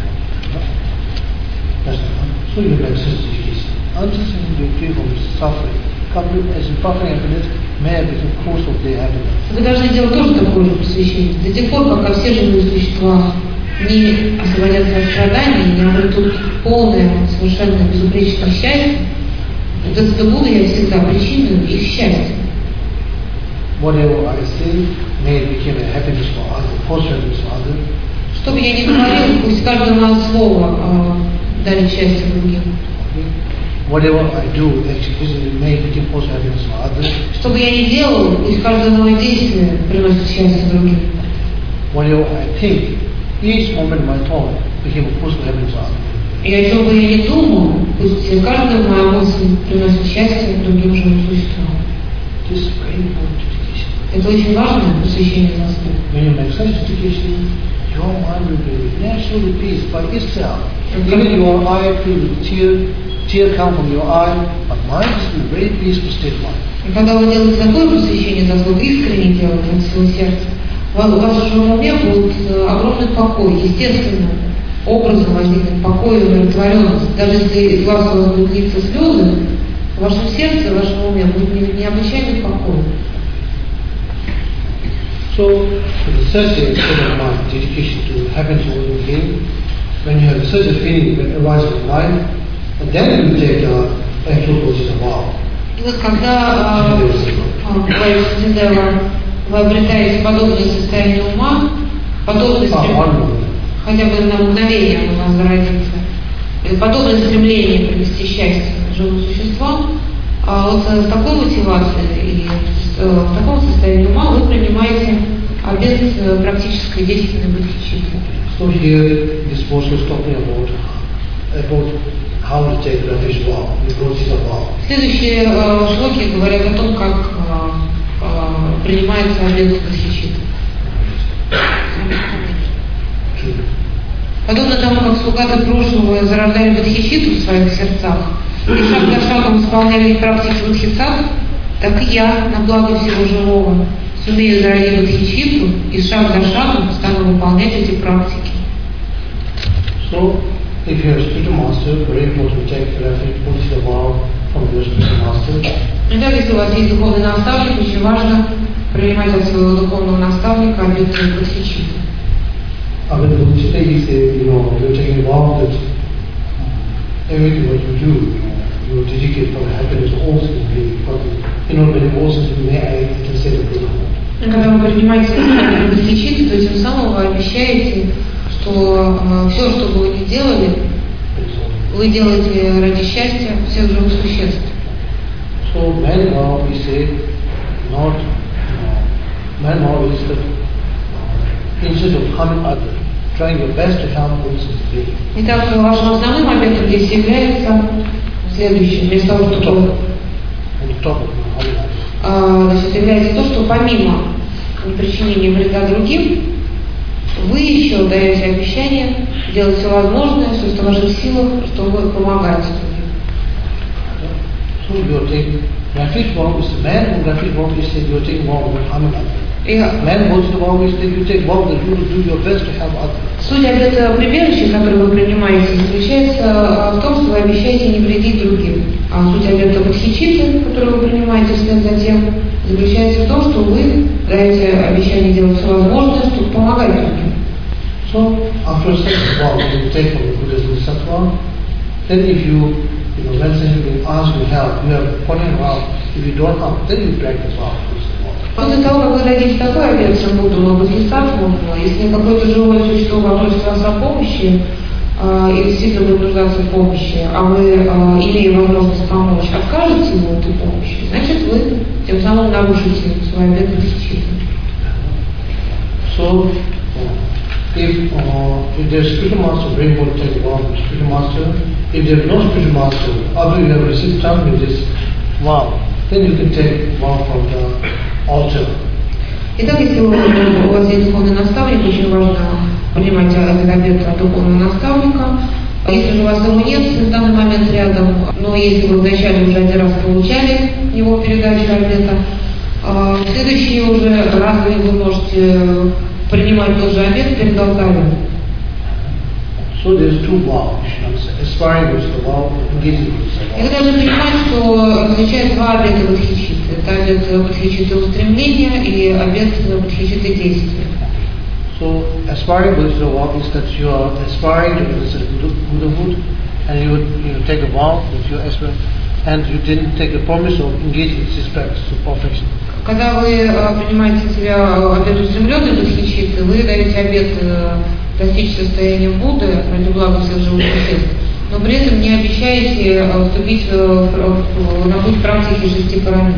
So you have education. Until you free from suffering, complete as in perfect happiness, may I become cause of their happiness. Вы должны делать тоже такое же посвящение. До тех пор, пока все живые существа не освободятся от страданий, не обретут полное, совершенно безупречное счастье, то буду я всегда причиной их счастья. Whatever I say, may it become a happiness for others, cause happiness for others. Что бы я ни говорил, пусть каждое мое слово дарит счастье другим. Whatever I do, actually, may it become cause happiness for others. Что бы я ни делал, пусть каждое мое действие приносит счастье другим. Whatever I think, each moment my thought became a cause of happiness for others. И о чем бы я ни думал, пусть каждая моя мысль приносит счастье другим живым существам. This is very important dedication. Это очень важное посвящение заслуг. When you make such dedication, your mind will be naturally peace by itself. Even your eye filled with tear come from your eye, but mind is in a very peaceful state of mind. И когда вы делаете такое посвящение заслуг, искренне делаете от своего сердца, в вашем уме будет огромный покой, естественным образом возникнет покой и удовлетворенность. Даже если из глаз у вас будут литься слезы, в вашем сердце, в вашем уме будет необычайный покой. So, the third state of mind, dedication to happiness of all being, when you have such a feeling that arises in mind, and then you take actual position of vow. И вот когда говорит Шукадева, вы обретаете подобное состояние ума, подобное хотя бы на мгновение у вас зародится, подобное стремление принести счастье живым существам, вот с такой мотивацией и в таком состоянии ума вы принимаете обет практической действенной бодхичитты. So here this verse was talking about how to take Ravish vow, the process of vow. Следующие шлоки говорят о том, как принимается обет бодхичитты. Подобно тому, как слугаты прошлого зарождали бодхичитту в своих сердцах и шаг за шагом исполняли практики бодхисаттв, так и я, на благо всего живого, сумею зародить бодхичитту и шаг за шагом стану выполнять эти практики. So, if you are a spiritual master, very important to take the vow from your spiritual master. Итак, если у вас есть духовный наставник, очень важно принимать от своего духовного наставника обет бодхичитты. With Bodhicitta, he said, you're taking a vow that everything what you do, you dedicate for the happiness of all things, for many emotions you may act at the state of Buddhahood. Когда вы принимаете бодхичитту, то тем самым вы обещаете, что все, что бы вы ни делали, вы делаете ради счастья всех живых существ. So, man vow, we say, man vow is that instead of harming others, trying your best to help those who need. Итак, вашим основным обетом здесь является следующее. Вместо того, чтобы является то, что помимо непричинения вреда другим, вы еще даете обещание делать все возможное, все, что в ваших силах, чтобы помогать другим. So you take Rafish vow is man, and Rafish vow is that you are taking vow of harming others. Man holds the vow is that you take vow that you will do your best to help others. Суть обета прибежища, который вы принимаете, заключается в том, что вы обещаете не вредить другим. А суть обета бодхичитты, который вы принимаете вслед за тем, заключается в том, что вы даете обещание делать все возможное, чтобы помогать другим. So after a second vow you take from the Buddha's bodhisattva, then if you when somebody asks you help, you have put in vow. If you don't help, then you practice vow. После того, как вы дадите такой обет Шамбуду бодхисаттву, если какое-то живое существо попросит вас о помощи, и действительно будет нуждаться в помощи, а вы, имея возможность помочь, откажете ему этой помощи, значит вы тем самым нарушите свой обет бодхичитты. So, if there's a spiritual master, very important to take a vow from the spiritual master. If there's no spiritual master, after you have received something with this vow, then you can take vow from the altar. Итак, если у вас есть духовный наставник, очень важно принимать этот обет от духовного наставника. Если же у вас его нет в данный момент рядом, но если вы вначале уже один раз получали его передачу обета, в следующий уже раз вы можете принимать тот же обет перед алтарем. So there's two vows, aspiring with the vow, engaging with the vow. И вы должны понимать, что различают два обета бодхичитты. Это обет бодхичитты устремления и обет бодхичитты действия. So aspiring with the vow is that you are aspiring to Buddhahood, and you take a vow that you aspire, and you didn't take a promise of engaging in this practice to perfection. Когда вы принимаете в себя обет устремленной бодхичитты, вы даете обет достичь состояния Будды ради блага всех живых существ, но при этом не обещаете вступить на путь практики 6 пирамид.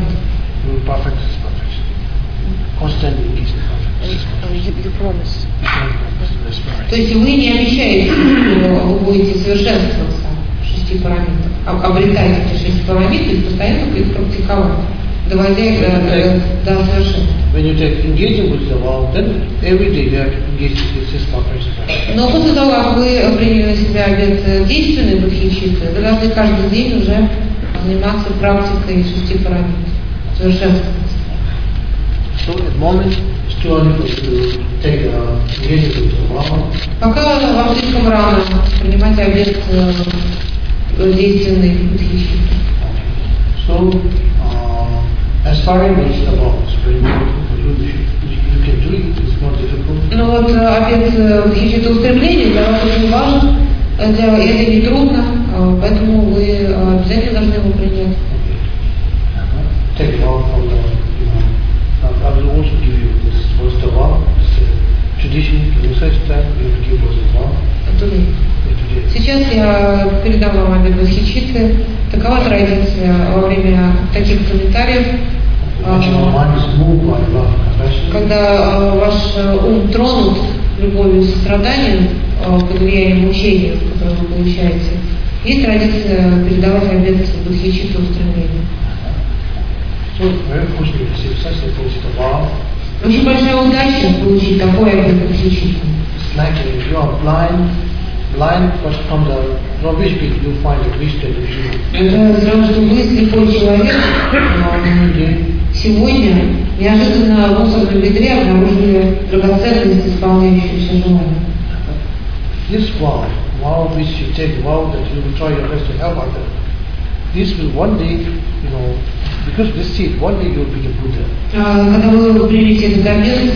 То есть вы не обещаете, что вы будете совершенствоваться в 6 пирамидах, обретаете эти 6 пирамид, то есть постоянно будете практиковать, доводя их до совершенства. When you take engaging with the vow, then every day you have to engage with this perfection. Но после того, как вы приняли на себя обет действенной бодхичитты, вы должны каждый день уже заниматься практикой 6 пирамид, совершенствоваться. So at the moment, it's too early for you to take engaging with the vow. Пока вам слишком рано принимать обет действенной бодхичитты. So, aspiring with the vow is very important. You can do it, it's not difficult. Но вот обет бодхичитты устремления для вас очень важен, это не трудно, поэтому вы обязательно должны его принять. Take vow from the, I will also give you tradition, to research time, you have to give those as well. Today. Today. Сейчас я передам вам обет Бодхичитты. Такова традиция во время таких комментариев, When your mind is moved by love and compassion, когда ваш ум тронут любовью и состраданием под влиянием учения, которое вы получаете, есть традиция передавать обет Бодхичитты устремления. so very fortunate to see such a process of wow. Очень большая удача получить такой обет Бодхичитты. It's like if you are blind, but from the rubbish pit you find a wisdom in you. Это все равно, что вы слепой человек, сегодня неожиданно в мусорном ведре обнаружили драгоценность, исполняющуюся желание. This vow which you take vow that you will try your best to help others, this will one day, because this seed, one day you will become Buddha. Когда вы примете этот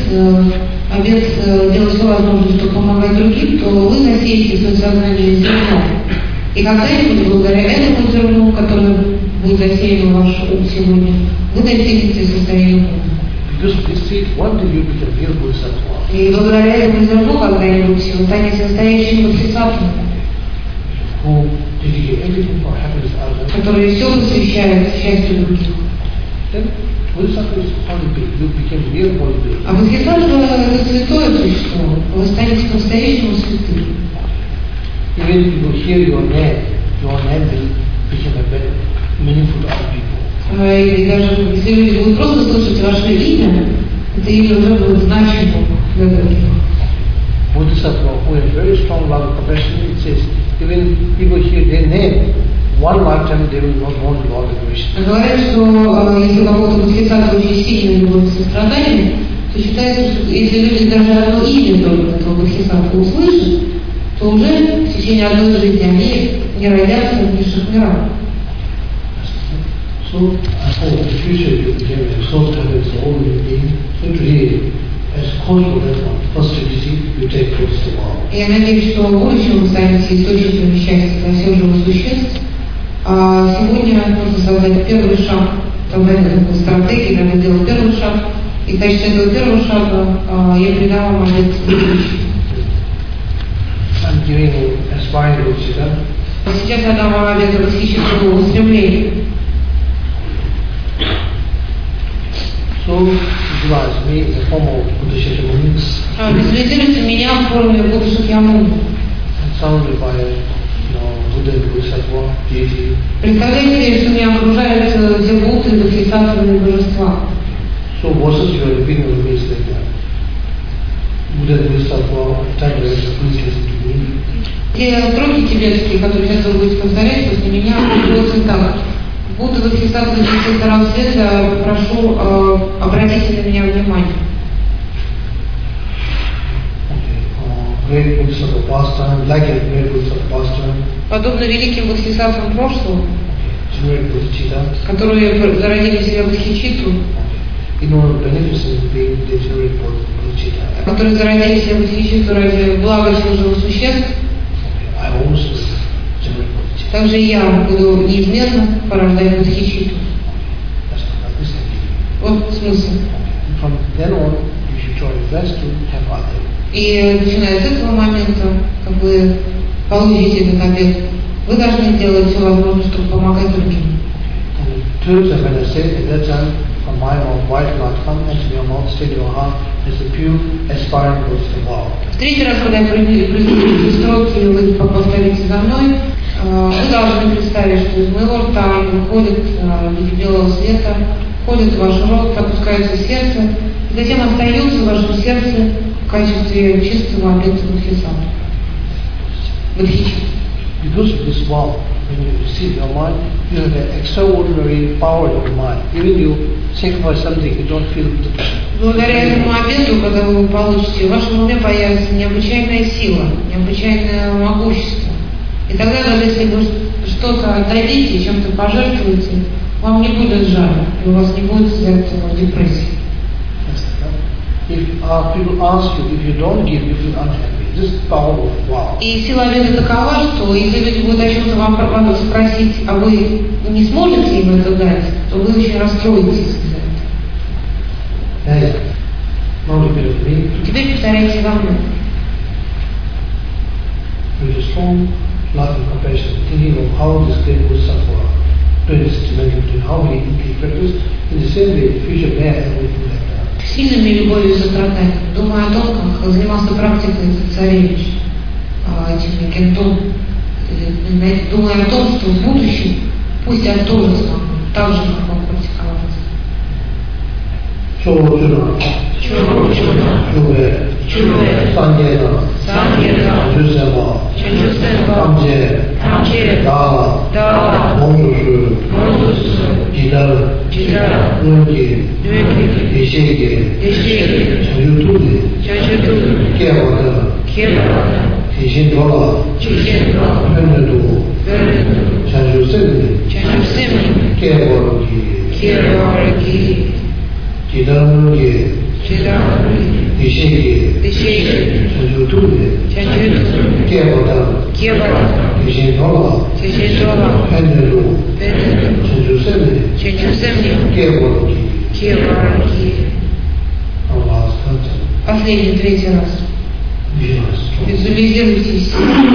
обет делать все возможное, чтобы помогать другим, то вы засеете свое сознание зерном. И когда-нибудь, благодаря этому зерну, которое будет засеяно в ваш ум сегодня, вы достигнете состояния Будды. Because of this seed, one day you become real Bodhisattva. И благодаря этому зерну когда-нибудь вы станете настоящим Бодхисаттвой, Who dedicate everything for happiness of others. который все посвящает счастью других. Then Bodhisattva is holy being. You become real holy being. А Бодхисаттва – это святое существо. Вы станете по-настоящему святым. Even if you hear your name will become a better meaningful to other people. И даже если люди будут просто слышать ваше имя, это имя уже будет значимо для других. Bodhisattva who has very strong love and compassion, it says, even people hear their name, one lifetime they will not want Lord Krishna. Говорят, что если у кого-то Бодхисаттва очень сильная любовь и сострадание, то считается, что если люди даже одно имя только этого Бодхисаттвы услышат, то уже в течение одной жизни они не родятся в низших мирах. So, I hope in the future you become a soul habit, a whole being. So today, as cause for that one, first tradition, you take first of all. Я надеюсь, что в будущем вы станете источником счастья для всех живых существ. А сегодня нужно создать первый шаг, создать такую стратегию, надо сделать первый шаг. И в качестве этого первого шага я передам вам обет Бодхичитты. I'm giving you aspiring Bodhisattva. Сейчас я дам вам обет Бодхичитты устремления. So, visualize me in the form of Bodhisattva monks, Визуализируйте меня в форме Будды Шакьямуни. surrounded by, Buddha and Bodhisattva, deity. Представляете себе, что меня окружают те Будды и Бодхисаттвы божества. So, verses you are repeating with me is like that. Buddha and Bodhisattva, Tigress, please listen to me. Те строки тибетские, которые сейчас вы будете повторять после меня, переводятся так. Будда Бодхисаттва Десяти Даров Света, прошу, обратите на меня внимание. Great Bodhisattva pastime, like a great Bodhisattva pastime, Подобно великим Бодхисаттвам прошлого, generate Bodhicitta, которые зародили в себе Бодхичитту, in order to beneficent being, they generate Bodhicitta. которые зародили в себе Бодхичитту ради блага всех живых существ, I also generate Bodhicitta. также и я буду неизменно порождать Бодхичитту. That's not this idea. Вот смысл. From then on, you should try your best to help others. И начиная с этого момента, как вы получите этот обет, вы должны сделать все возможное, чтобы помогать другим. And third time, when I say at that time, from my mouth, white not come into your mouth, stay your heart, as a pure aspiring Bodhisattva. В третий раз, когда я произнесу эти строки, вы повторите за мной, вы должны представить, что из моего рта выходит в виде белого света, входит в ваш рот, опускается в сердце, и затем остается в вашем сердце в качестве чистого обета Бодхисаттвы. Бодхичитты. Because of this vow, when you receive your mind, you have an extraordinary power in your mind. Even you sacrifice something, you don't feel the Благодаря этому обету, когда вы его получите, в вашем уме появится необычайная сила, необычайное могущество. И тогда, даже если вы что-то отдадите, чем-то пожертвуете, вам не будет жаль, и у вас не будет сердца депрессии. If people ask you, if you don't give, you feel unhappy. This is power of vow. И сила обета такова, что если люди будут о чем-то вам спросить, а вы не сможете им это дать, то вы очень расстроитесь из-за этого. Now repeat with me. Теперь повторяйте за мной. With a strong love and compassion, thinking of how this great Bodhisattva doing this dimension, how he practiced, in the same way, future man will do like that. Сильными любовью и состраданием, думая о том, как занимался практикой царевич, этим кентом, думая о том, что в будущем пусть я тоже смогу, так же, как он практиковал. Последний, третий раз. Визуализируйтесь.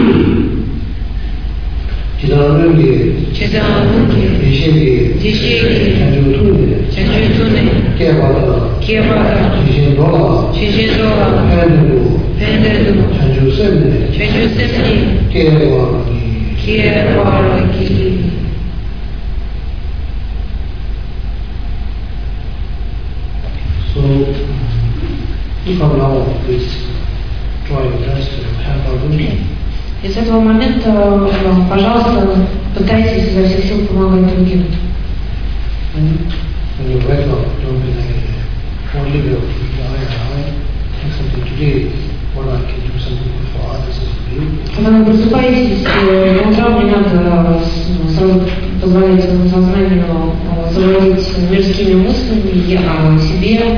Чидананги, Дишеги, Чанчутуны, Кевада, Чижендола, Пендеду, Чанчусемни, Кевараги. So, if I'm now please try your best to help our women. И с этого момента, пожалуйста, пытайтесь изо всех сил помогать другим. When you wake up, don't be negative. Only be think something today, what I can do something for others is for you. Когда вы просыпаетесь, утром не надо сразу позволять своему сознанию заводить мирскими мыслями о себе,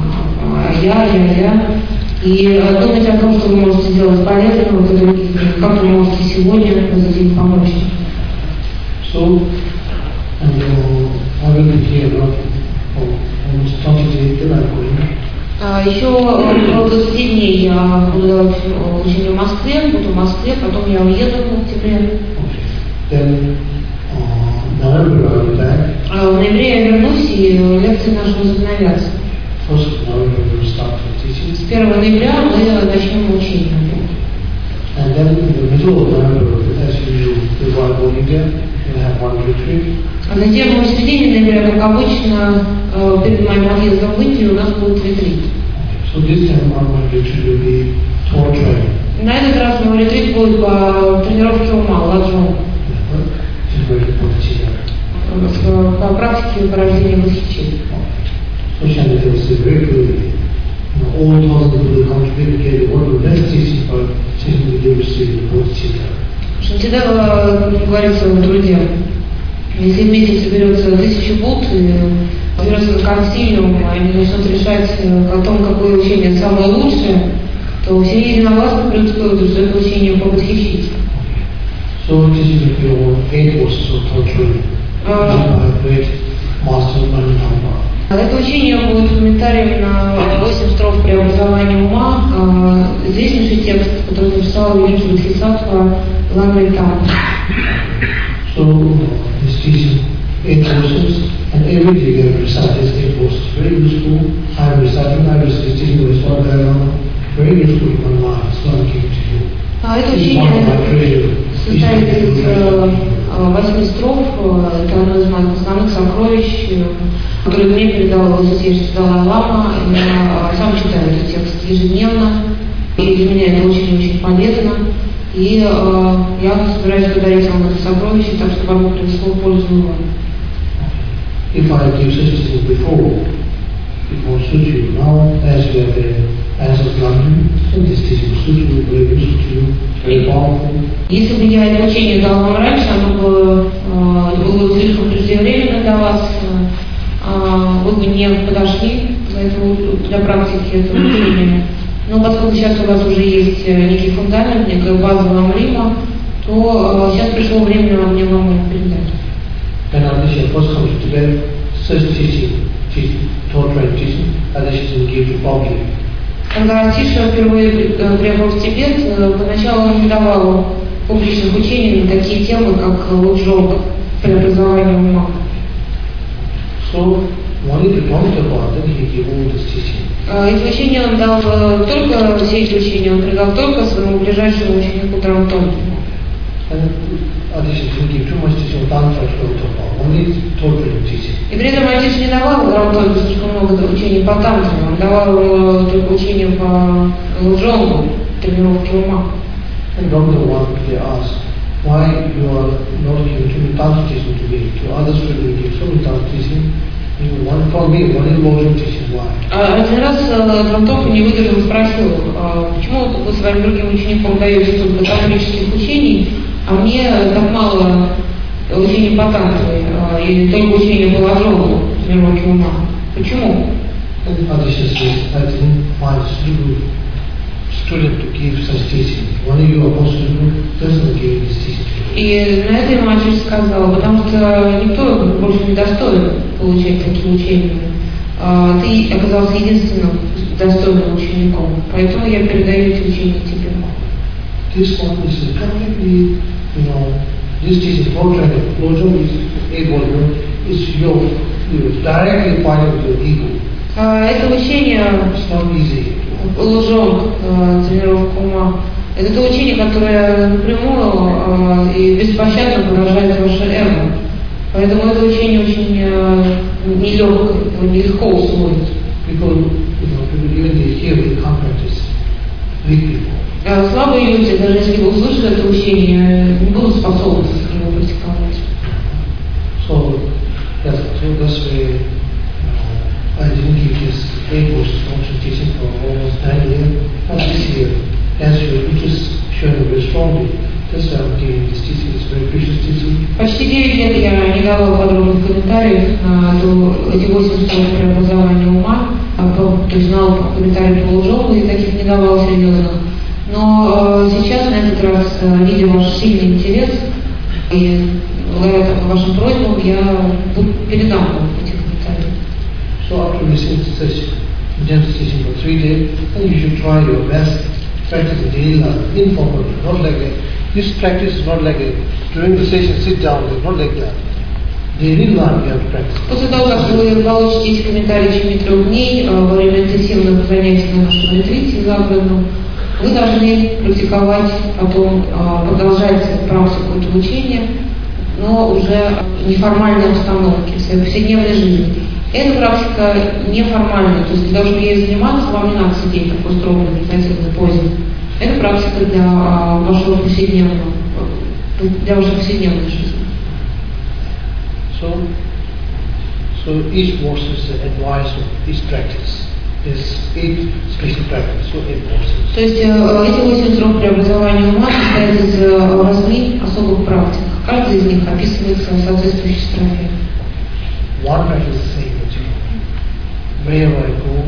я. И думать о том, что вы можете сделать полезного для других, как вы можете сегодня за день помочь. So, and you already here, almost 20 days that I'm going. Еще около 20 дней я буду учению в Москве, потом я уеду в октябре. Then, November I'll be back. В ноябре я вернусь, и лекции наши возобновятся. 1st of November we'll start the teaching. С 1 ноября мы начнем учение. And then in the middle of November, as usual, we'll go in India, we'll have one retreat. А затем в середине ноября, как обычно, перед моим отъездом в Индию у нас будет ретрит. So this time our retreat will be thought training. На этот раз мой ретрит будет по тренировке ума, ладжон. По практике порождения восхищения. So Shantideva said very clearly, all thousands of people come together, one of the best teachings for teaching the university of Bodhicitta. Шантидева говорит своим друзьям, если вместе соберется 1000 Будд и соберется на консилиум, они начнут решать о том, какое учение самое лучшее, то все единогласно придут к выводу, что это учение по Бодхичитте. So teaching of your 8 courses of thought training, great master Manindhamma. Это учение будет комментарием на 8 строф преобразования ума, известнейший текст, который написал великий Бодхисаттва Ламритам. So this teaching 8 courses, and every day you can recite these 8 courses. Very useful. I am teaching with one dialogue. Very useful in my life. It's not given to you. Это учение состоит из 8 строф, это одно из моих основных сокровищ, которые мне передал Высочайший Далай-лама. Я сам читаю этот текст ежедневно, и для меня это очень-очень полезно. И я собираюсь подарить вам это сокровище, так что оно принесло пользу вам. If I give such a thing before, it won't suit you. Now, as you have the answers granted, so this teaching will suit you, very useful to you, very powerful. Если бы я это учение дал вам раньше, оно было слишком преждевременно для вас, вы бы не подошли для практики этого учения. Но поскольку сейчас у вас уже есть некий фундамент, некая база Ламрима, то сейчас пришло время мне вам передать. When Adesha first comes to Tibet, such teaching, thought right teaching, Adesha will give to public. Когда Атиша впервые приехал в Тибет, поначалу он не давал публичных учений на такие темы, как лоджонг, преобразование ума. So, when he belonged to God, then he gave all this teaching. Эти учения он дал только, все эти учения он предал только своему ближайшему ученику Драмтонту. And Atisha didn't give too much teaching on Tantra Protocol, only Torpid teaching. И при этом Атиш не давал Драмтонту слишком много учений по тантре, он давал только учения по лоджонгу, тренировке ума. And Ramdev one day asked, why you are not giving too many Tantra teaching to me? To others will give so many Tantra teaching. One for me, one is Lojong teaching. Why? Один раз Драмтонту не выдержал и спросил, почему вы своим другим ученикам даете столько тантрических учений, а мне так мало учений по тантре, и только учения по лоджонгу, тренировке ума. Почему? And Atisha says, I didn't find suitable student to give such teaching. One of you apostles doesn't give this teaching. И на это ему Атиш сказал, потому что никто больше не достоин получать такие учения. Ты оказался единственным достойным учеником, поэтому я передаю эти учения тебе. This one is completely, this teaching, Lojong is a volume, is your directly fighting with your ego. Это учение It's not easy. Лоджонг, тренировка ума. Это то учение, которое напрямую и беспощадно поражает ваше эго. Поэтому это учение очень нелегкое, его нелегко усвоить. People, even they hear it, can't practice. Weak people. Слабые люди, даже если услышат это учение, не будут способны его практиковать. So that's why I didn't give this 8 courses function teaching for almost 9 years. Not this year. As your interest showing very strongly, that's why I'm giving this teaching. It's very precious teaching. Почти 9 лет я не давала подробных комментариев на эти 8 школ преобразования ума, то есть знала комментарии по Лоджонгу и таких не давала серьезных. Но сейчас, на этот раз, видя ваш сильный интерес и благодаря вашим просьбам, я передам вам эти комментарии. So after listening to such intense teaching for 3 days, then you should try your best. Practice in daily life, informally, not like a, this practice is not like a, during the session sit down, it's not like that. Daily life you have to practice. После того, как вы получите эти комментарии в течение 3 дней, во время интенсивных занятий на нашем ретрите загородном, вы должны практиковать, потом продолжать практику этого учения, но уже в неформальной обстановке, в своей повседневной жизни. Эта практика неформальная, то есть для того, чтобы ей заниматься, вам не надо сидеть в такой строгой медитативной позе. Это практика для вашей повседневной жизни. So each course is the advice of each practice. There's 8 special practices, so 8 courses. То есть эти 8 срок преобразования ума состоят из 8 особых практик. Каждый из них описывается в соответствующей строфе. One practice is the same, but wherever I go,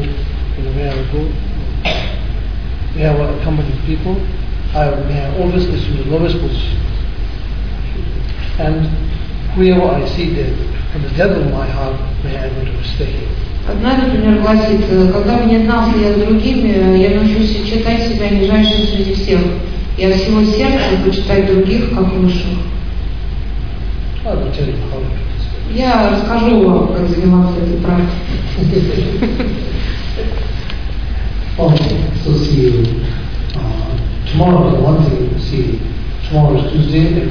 wherever I accompany people, I always listen to the lowest position. And whoever I see there, from the depth of my heart, may I want to stay here. Одна, например, гласит, когда мне знал след за другими, я научусь считать себя нижайшим среди всех. И от всего сердца почитать других как высших. I will tell you how to practice. Я расскажу вам, как заниматься этой практикой. Okay, so see you tomorrow. One thing, see, tomorrow is Tuesday, and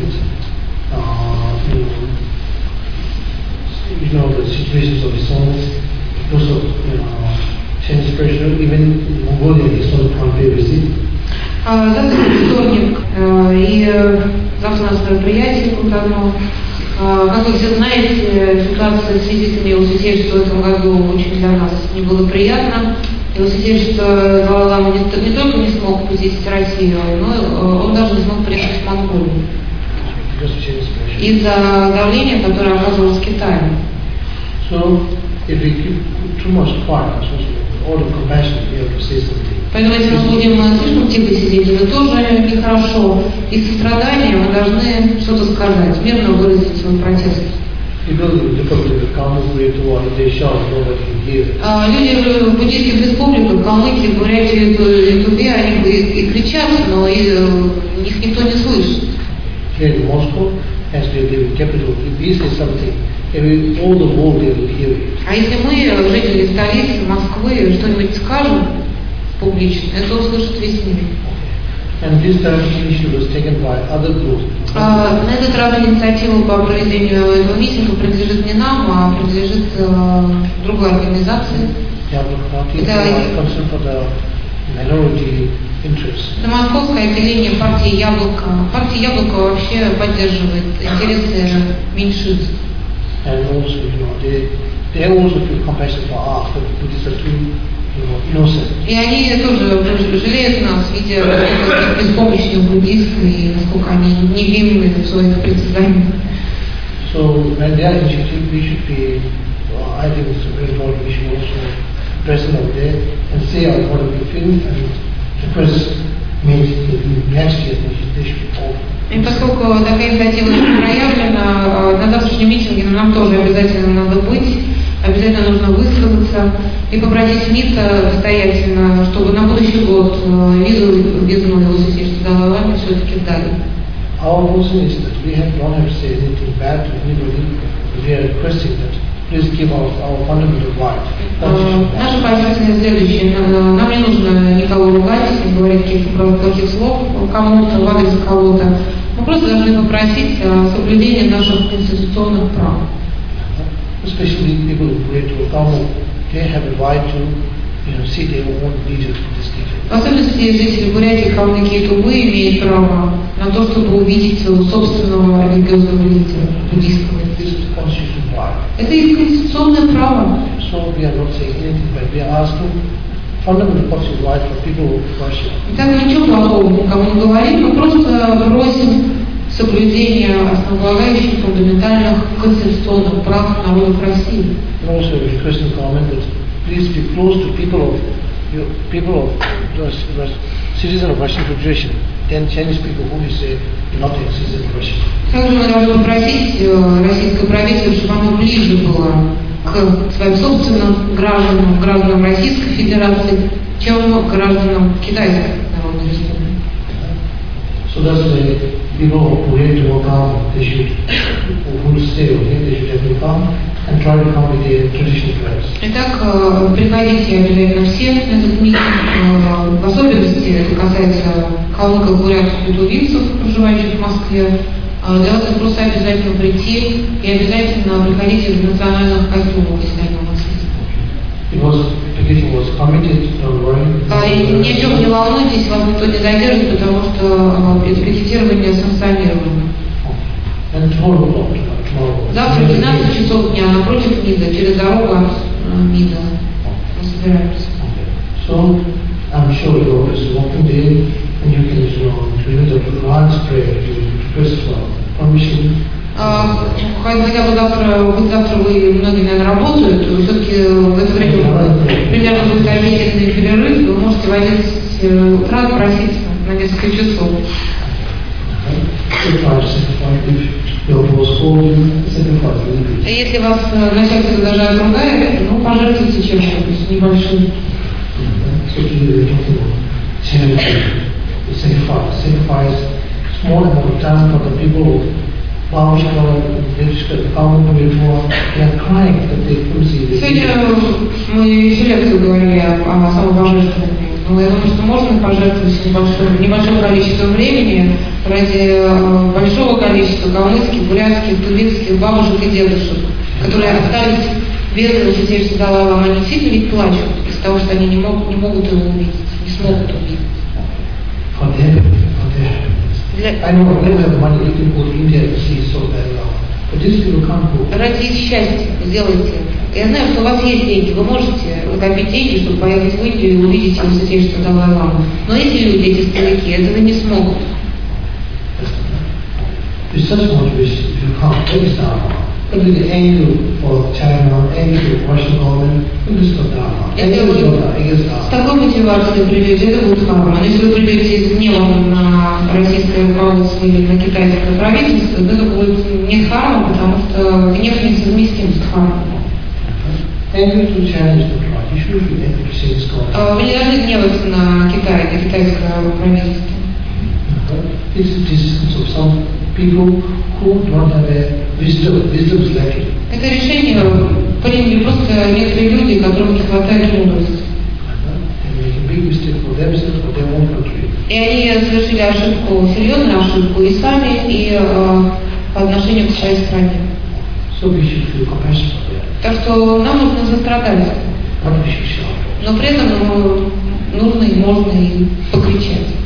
you know the situations of the souls. Those of Chinese pressure, even in Mongolia, they saw the Pompeii visit. Завтра вторник, и завтра у нас мероприятие будет одно. Как вы все знаете, ситуация с визитами его святейшества в этом году очень для нас не было приятно. Его святейшество Далай-лама не только не смог посетить Россию, но он даже не смог приехать в Монголию из-за давления, которое оказывалось в Китае. So, if we keep too much quiet, all the compassion, we have to say something. Поэтому, если мы будем слишком тихо сидеть, это тоже нехорошо. Из сострадания мы должны что-то сказать, мирно выразить свой протест. People look up to the Kalmukuri to what they shout, nobody can hear. Люди в буддийских республиках, Калмыкии, Бурятии, Туве, они и кричат, но их никто не слышит. Here in Moscow, as we live in capital, if we say something, all the world they will hear it. А если мы, жители столицы Москвы, что-нибудь скажем публично, это услышит весь мир. And this time initiative was taken by other groups. На этот раз инициатива по проведению этого митинга принадлежит не нам, а принадлежит другой организации. Это московское отделение партии «Яблоко». Партия «Яблоко» вообще поддерживает интересы меньшинств. And also, they also feel compassion for us, but Buddhists are too innocent. И они тоже жалеют нас, видя беспомощных буддистов и насколько они невинны в своих притязаниях. So when they are initiative, we should be, I think it's very important, we should also present out there and say what we feel and request next year they should be all. И поскольку такая инициатива проявлена, на завтрашнем митинге нам тоже обязательно надо быть, обязательно нужно высказаться и попросить МИД настоятельно, чтобы на будущий год визу въездную Святейшего Далай-Ламы все-таки дали. Our position is that we don't have to say anything bad to anybody, but we are requesting that please give our fundamental right. Наша позиция следующая. Нам не нужно никого ругать, не говорить каких-то плохих слов кому-то, в адрес кого-то. Мы просто должны попросить соблюдения наших конституционных прав. Especially people who pray to a Kalmuk, they have a right to see their own leaders in this region. В особенности жители Бурятии, Калмыкии и Тувы имеют право на то, чтобы увидеть своего собственного религиозного лидера, буддийского. Это их конституционное право. So we are not saying anything, but we are asking fundamental constitutional right for people who worship. Так ничего плохого никому не говорим, мы просто просим соблюдения основополагающих фундаментальных конституционных прав народов России. And also requesting government that please be close to people of citizens of Russian Federation. Then Chinese people who say not citizens of Russia. Также мы должны попросить российское правительство, чтобы оно ближе было к своим собственным гражданам Российской Федерации, чем к гражданам Китайской Народной Республики. So that's why people who hate to work out, they should, who stay over here, they should have to come and try to come with their traditional dress. Итак, приходите обязательно все на этот митинг. В особенности это касается калмыков, бурятов и тувинцев, проживающих в Москве. Для вас просто обязательно прийти и обязательно приходите в национальных костюмах, если они у нас есть. Ни о чем не волнуйтесь, вас никто не задержит, потому что пикетирование санкционировано. Завтра 12 часов дня напротив МИДа, через дорогу от МИДа. Мы собираемся. So, I'm sure you always walking there and you can during the Lord's prayer, you request for permission. Хотя бы завтра вы, многие, наверное, работают, все-таки в это время примерно будет обеденный перерыв, вы можете в 11 утра просить на несколько часов. Если вас начальство даже отругает, пожертвуйте чем-нибудь небольшим. Sacrifice small amount of time for the people of Сегодня мы еще лекцию говорили о самопожертвовании. Но я думаю, что можно пожертвовать небольшое количество времени ради большого количества калмыцких, бурятских, тувинских бабушек и дедушек, которые остались верны Святейшего Далай-Ламы. Они действительно ведь плачут из-за того, что они не могут его увидеть, не смогут увидеть. I know when we have money, we can go to India and see so very well. But these people can't go. Ради их счастья сделайте это. Я знаю, что у вас есть деньги, вы можете накопить деньги, чтобы поехать в Индию и увидеть его Святейшего Далай-Ламу. Но эти люди, эти старики, этого не смогут. With such motivation, if you can't, that is Dharma. But with the anger for China, anger for Russian government, it is not Dharma. Если вы с такой мотивацией придете, это будет Дхарма. Но если вы придете с гневом на российское руководство или на китайское правительство, то это будет не дхарма, потому что гнев несовместим с дхармой. Angry to challenge the Lord. You should be angry to say it's God. Вы не должны гневаться на Китай, на китайское правительство. It's a decision of some people who don't have a wisdom. Wisdom is lacking. Это решение приняли просто некоторые люди, которым не хватает мудрости. They make a big mistake for themselves, for their own country. И они совершили ошибку, серьезную ошибку и сами, и по отношению к своей стране. So we should feel compassion for them. Так что нам нужно сострадать. But we should shout. Но при этом нужно и можно и покричать.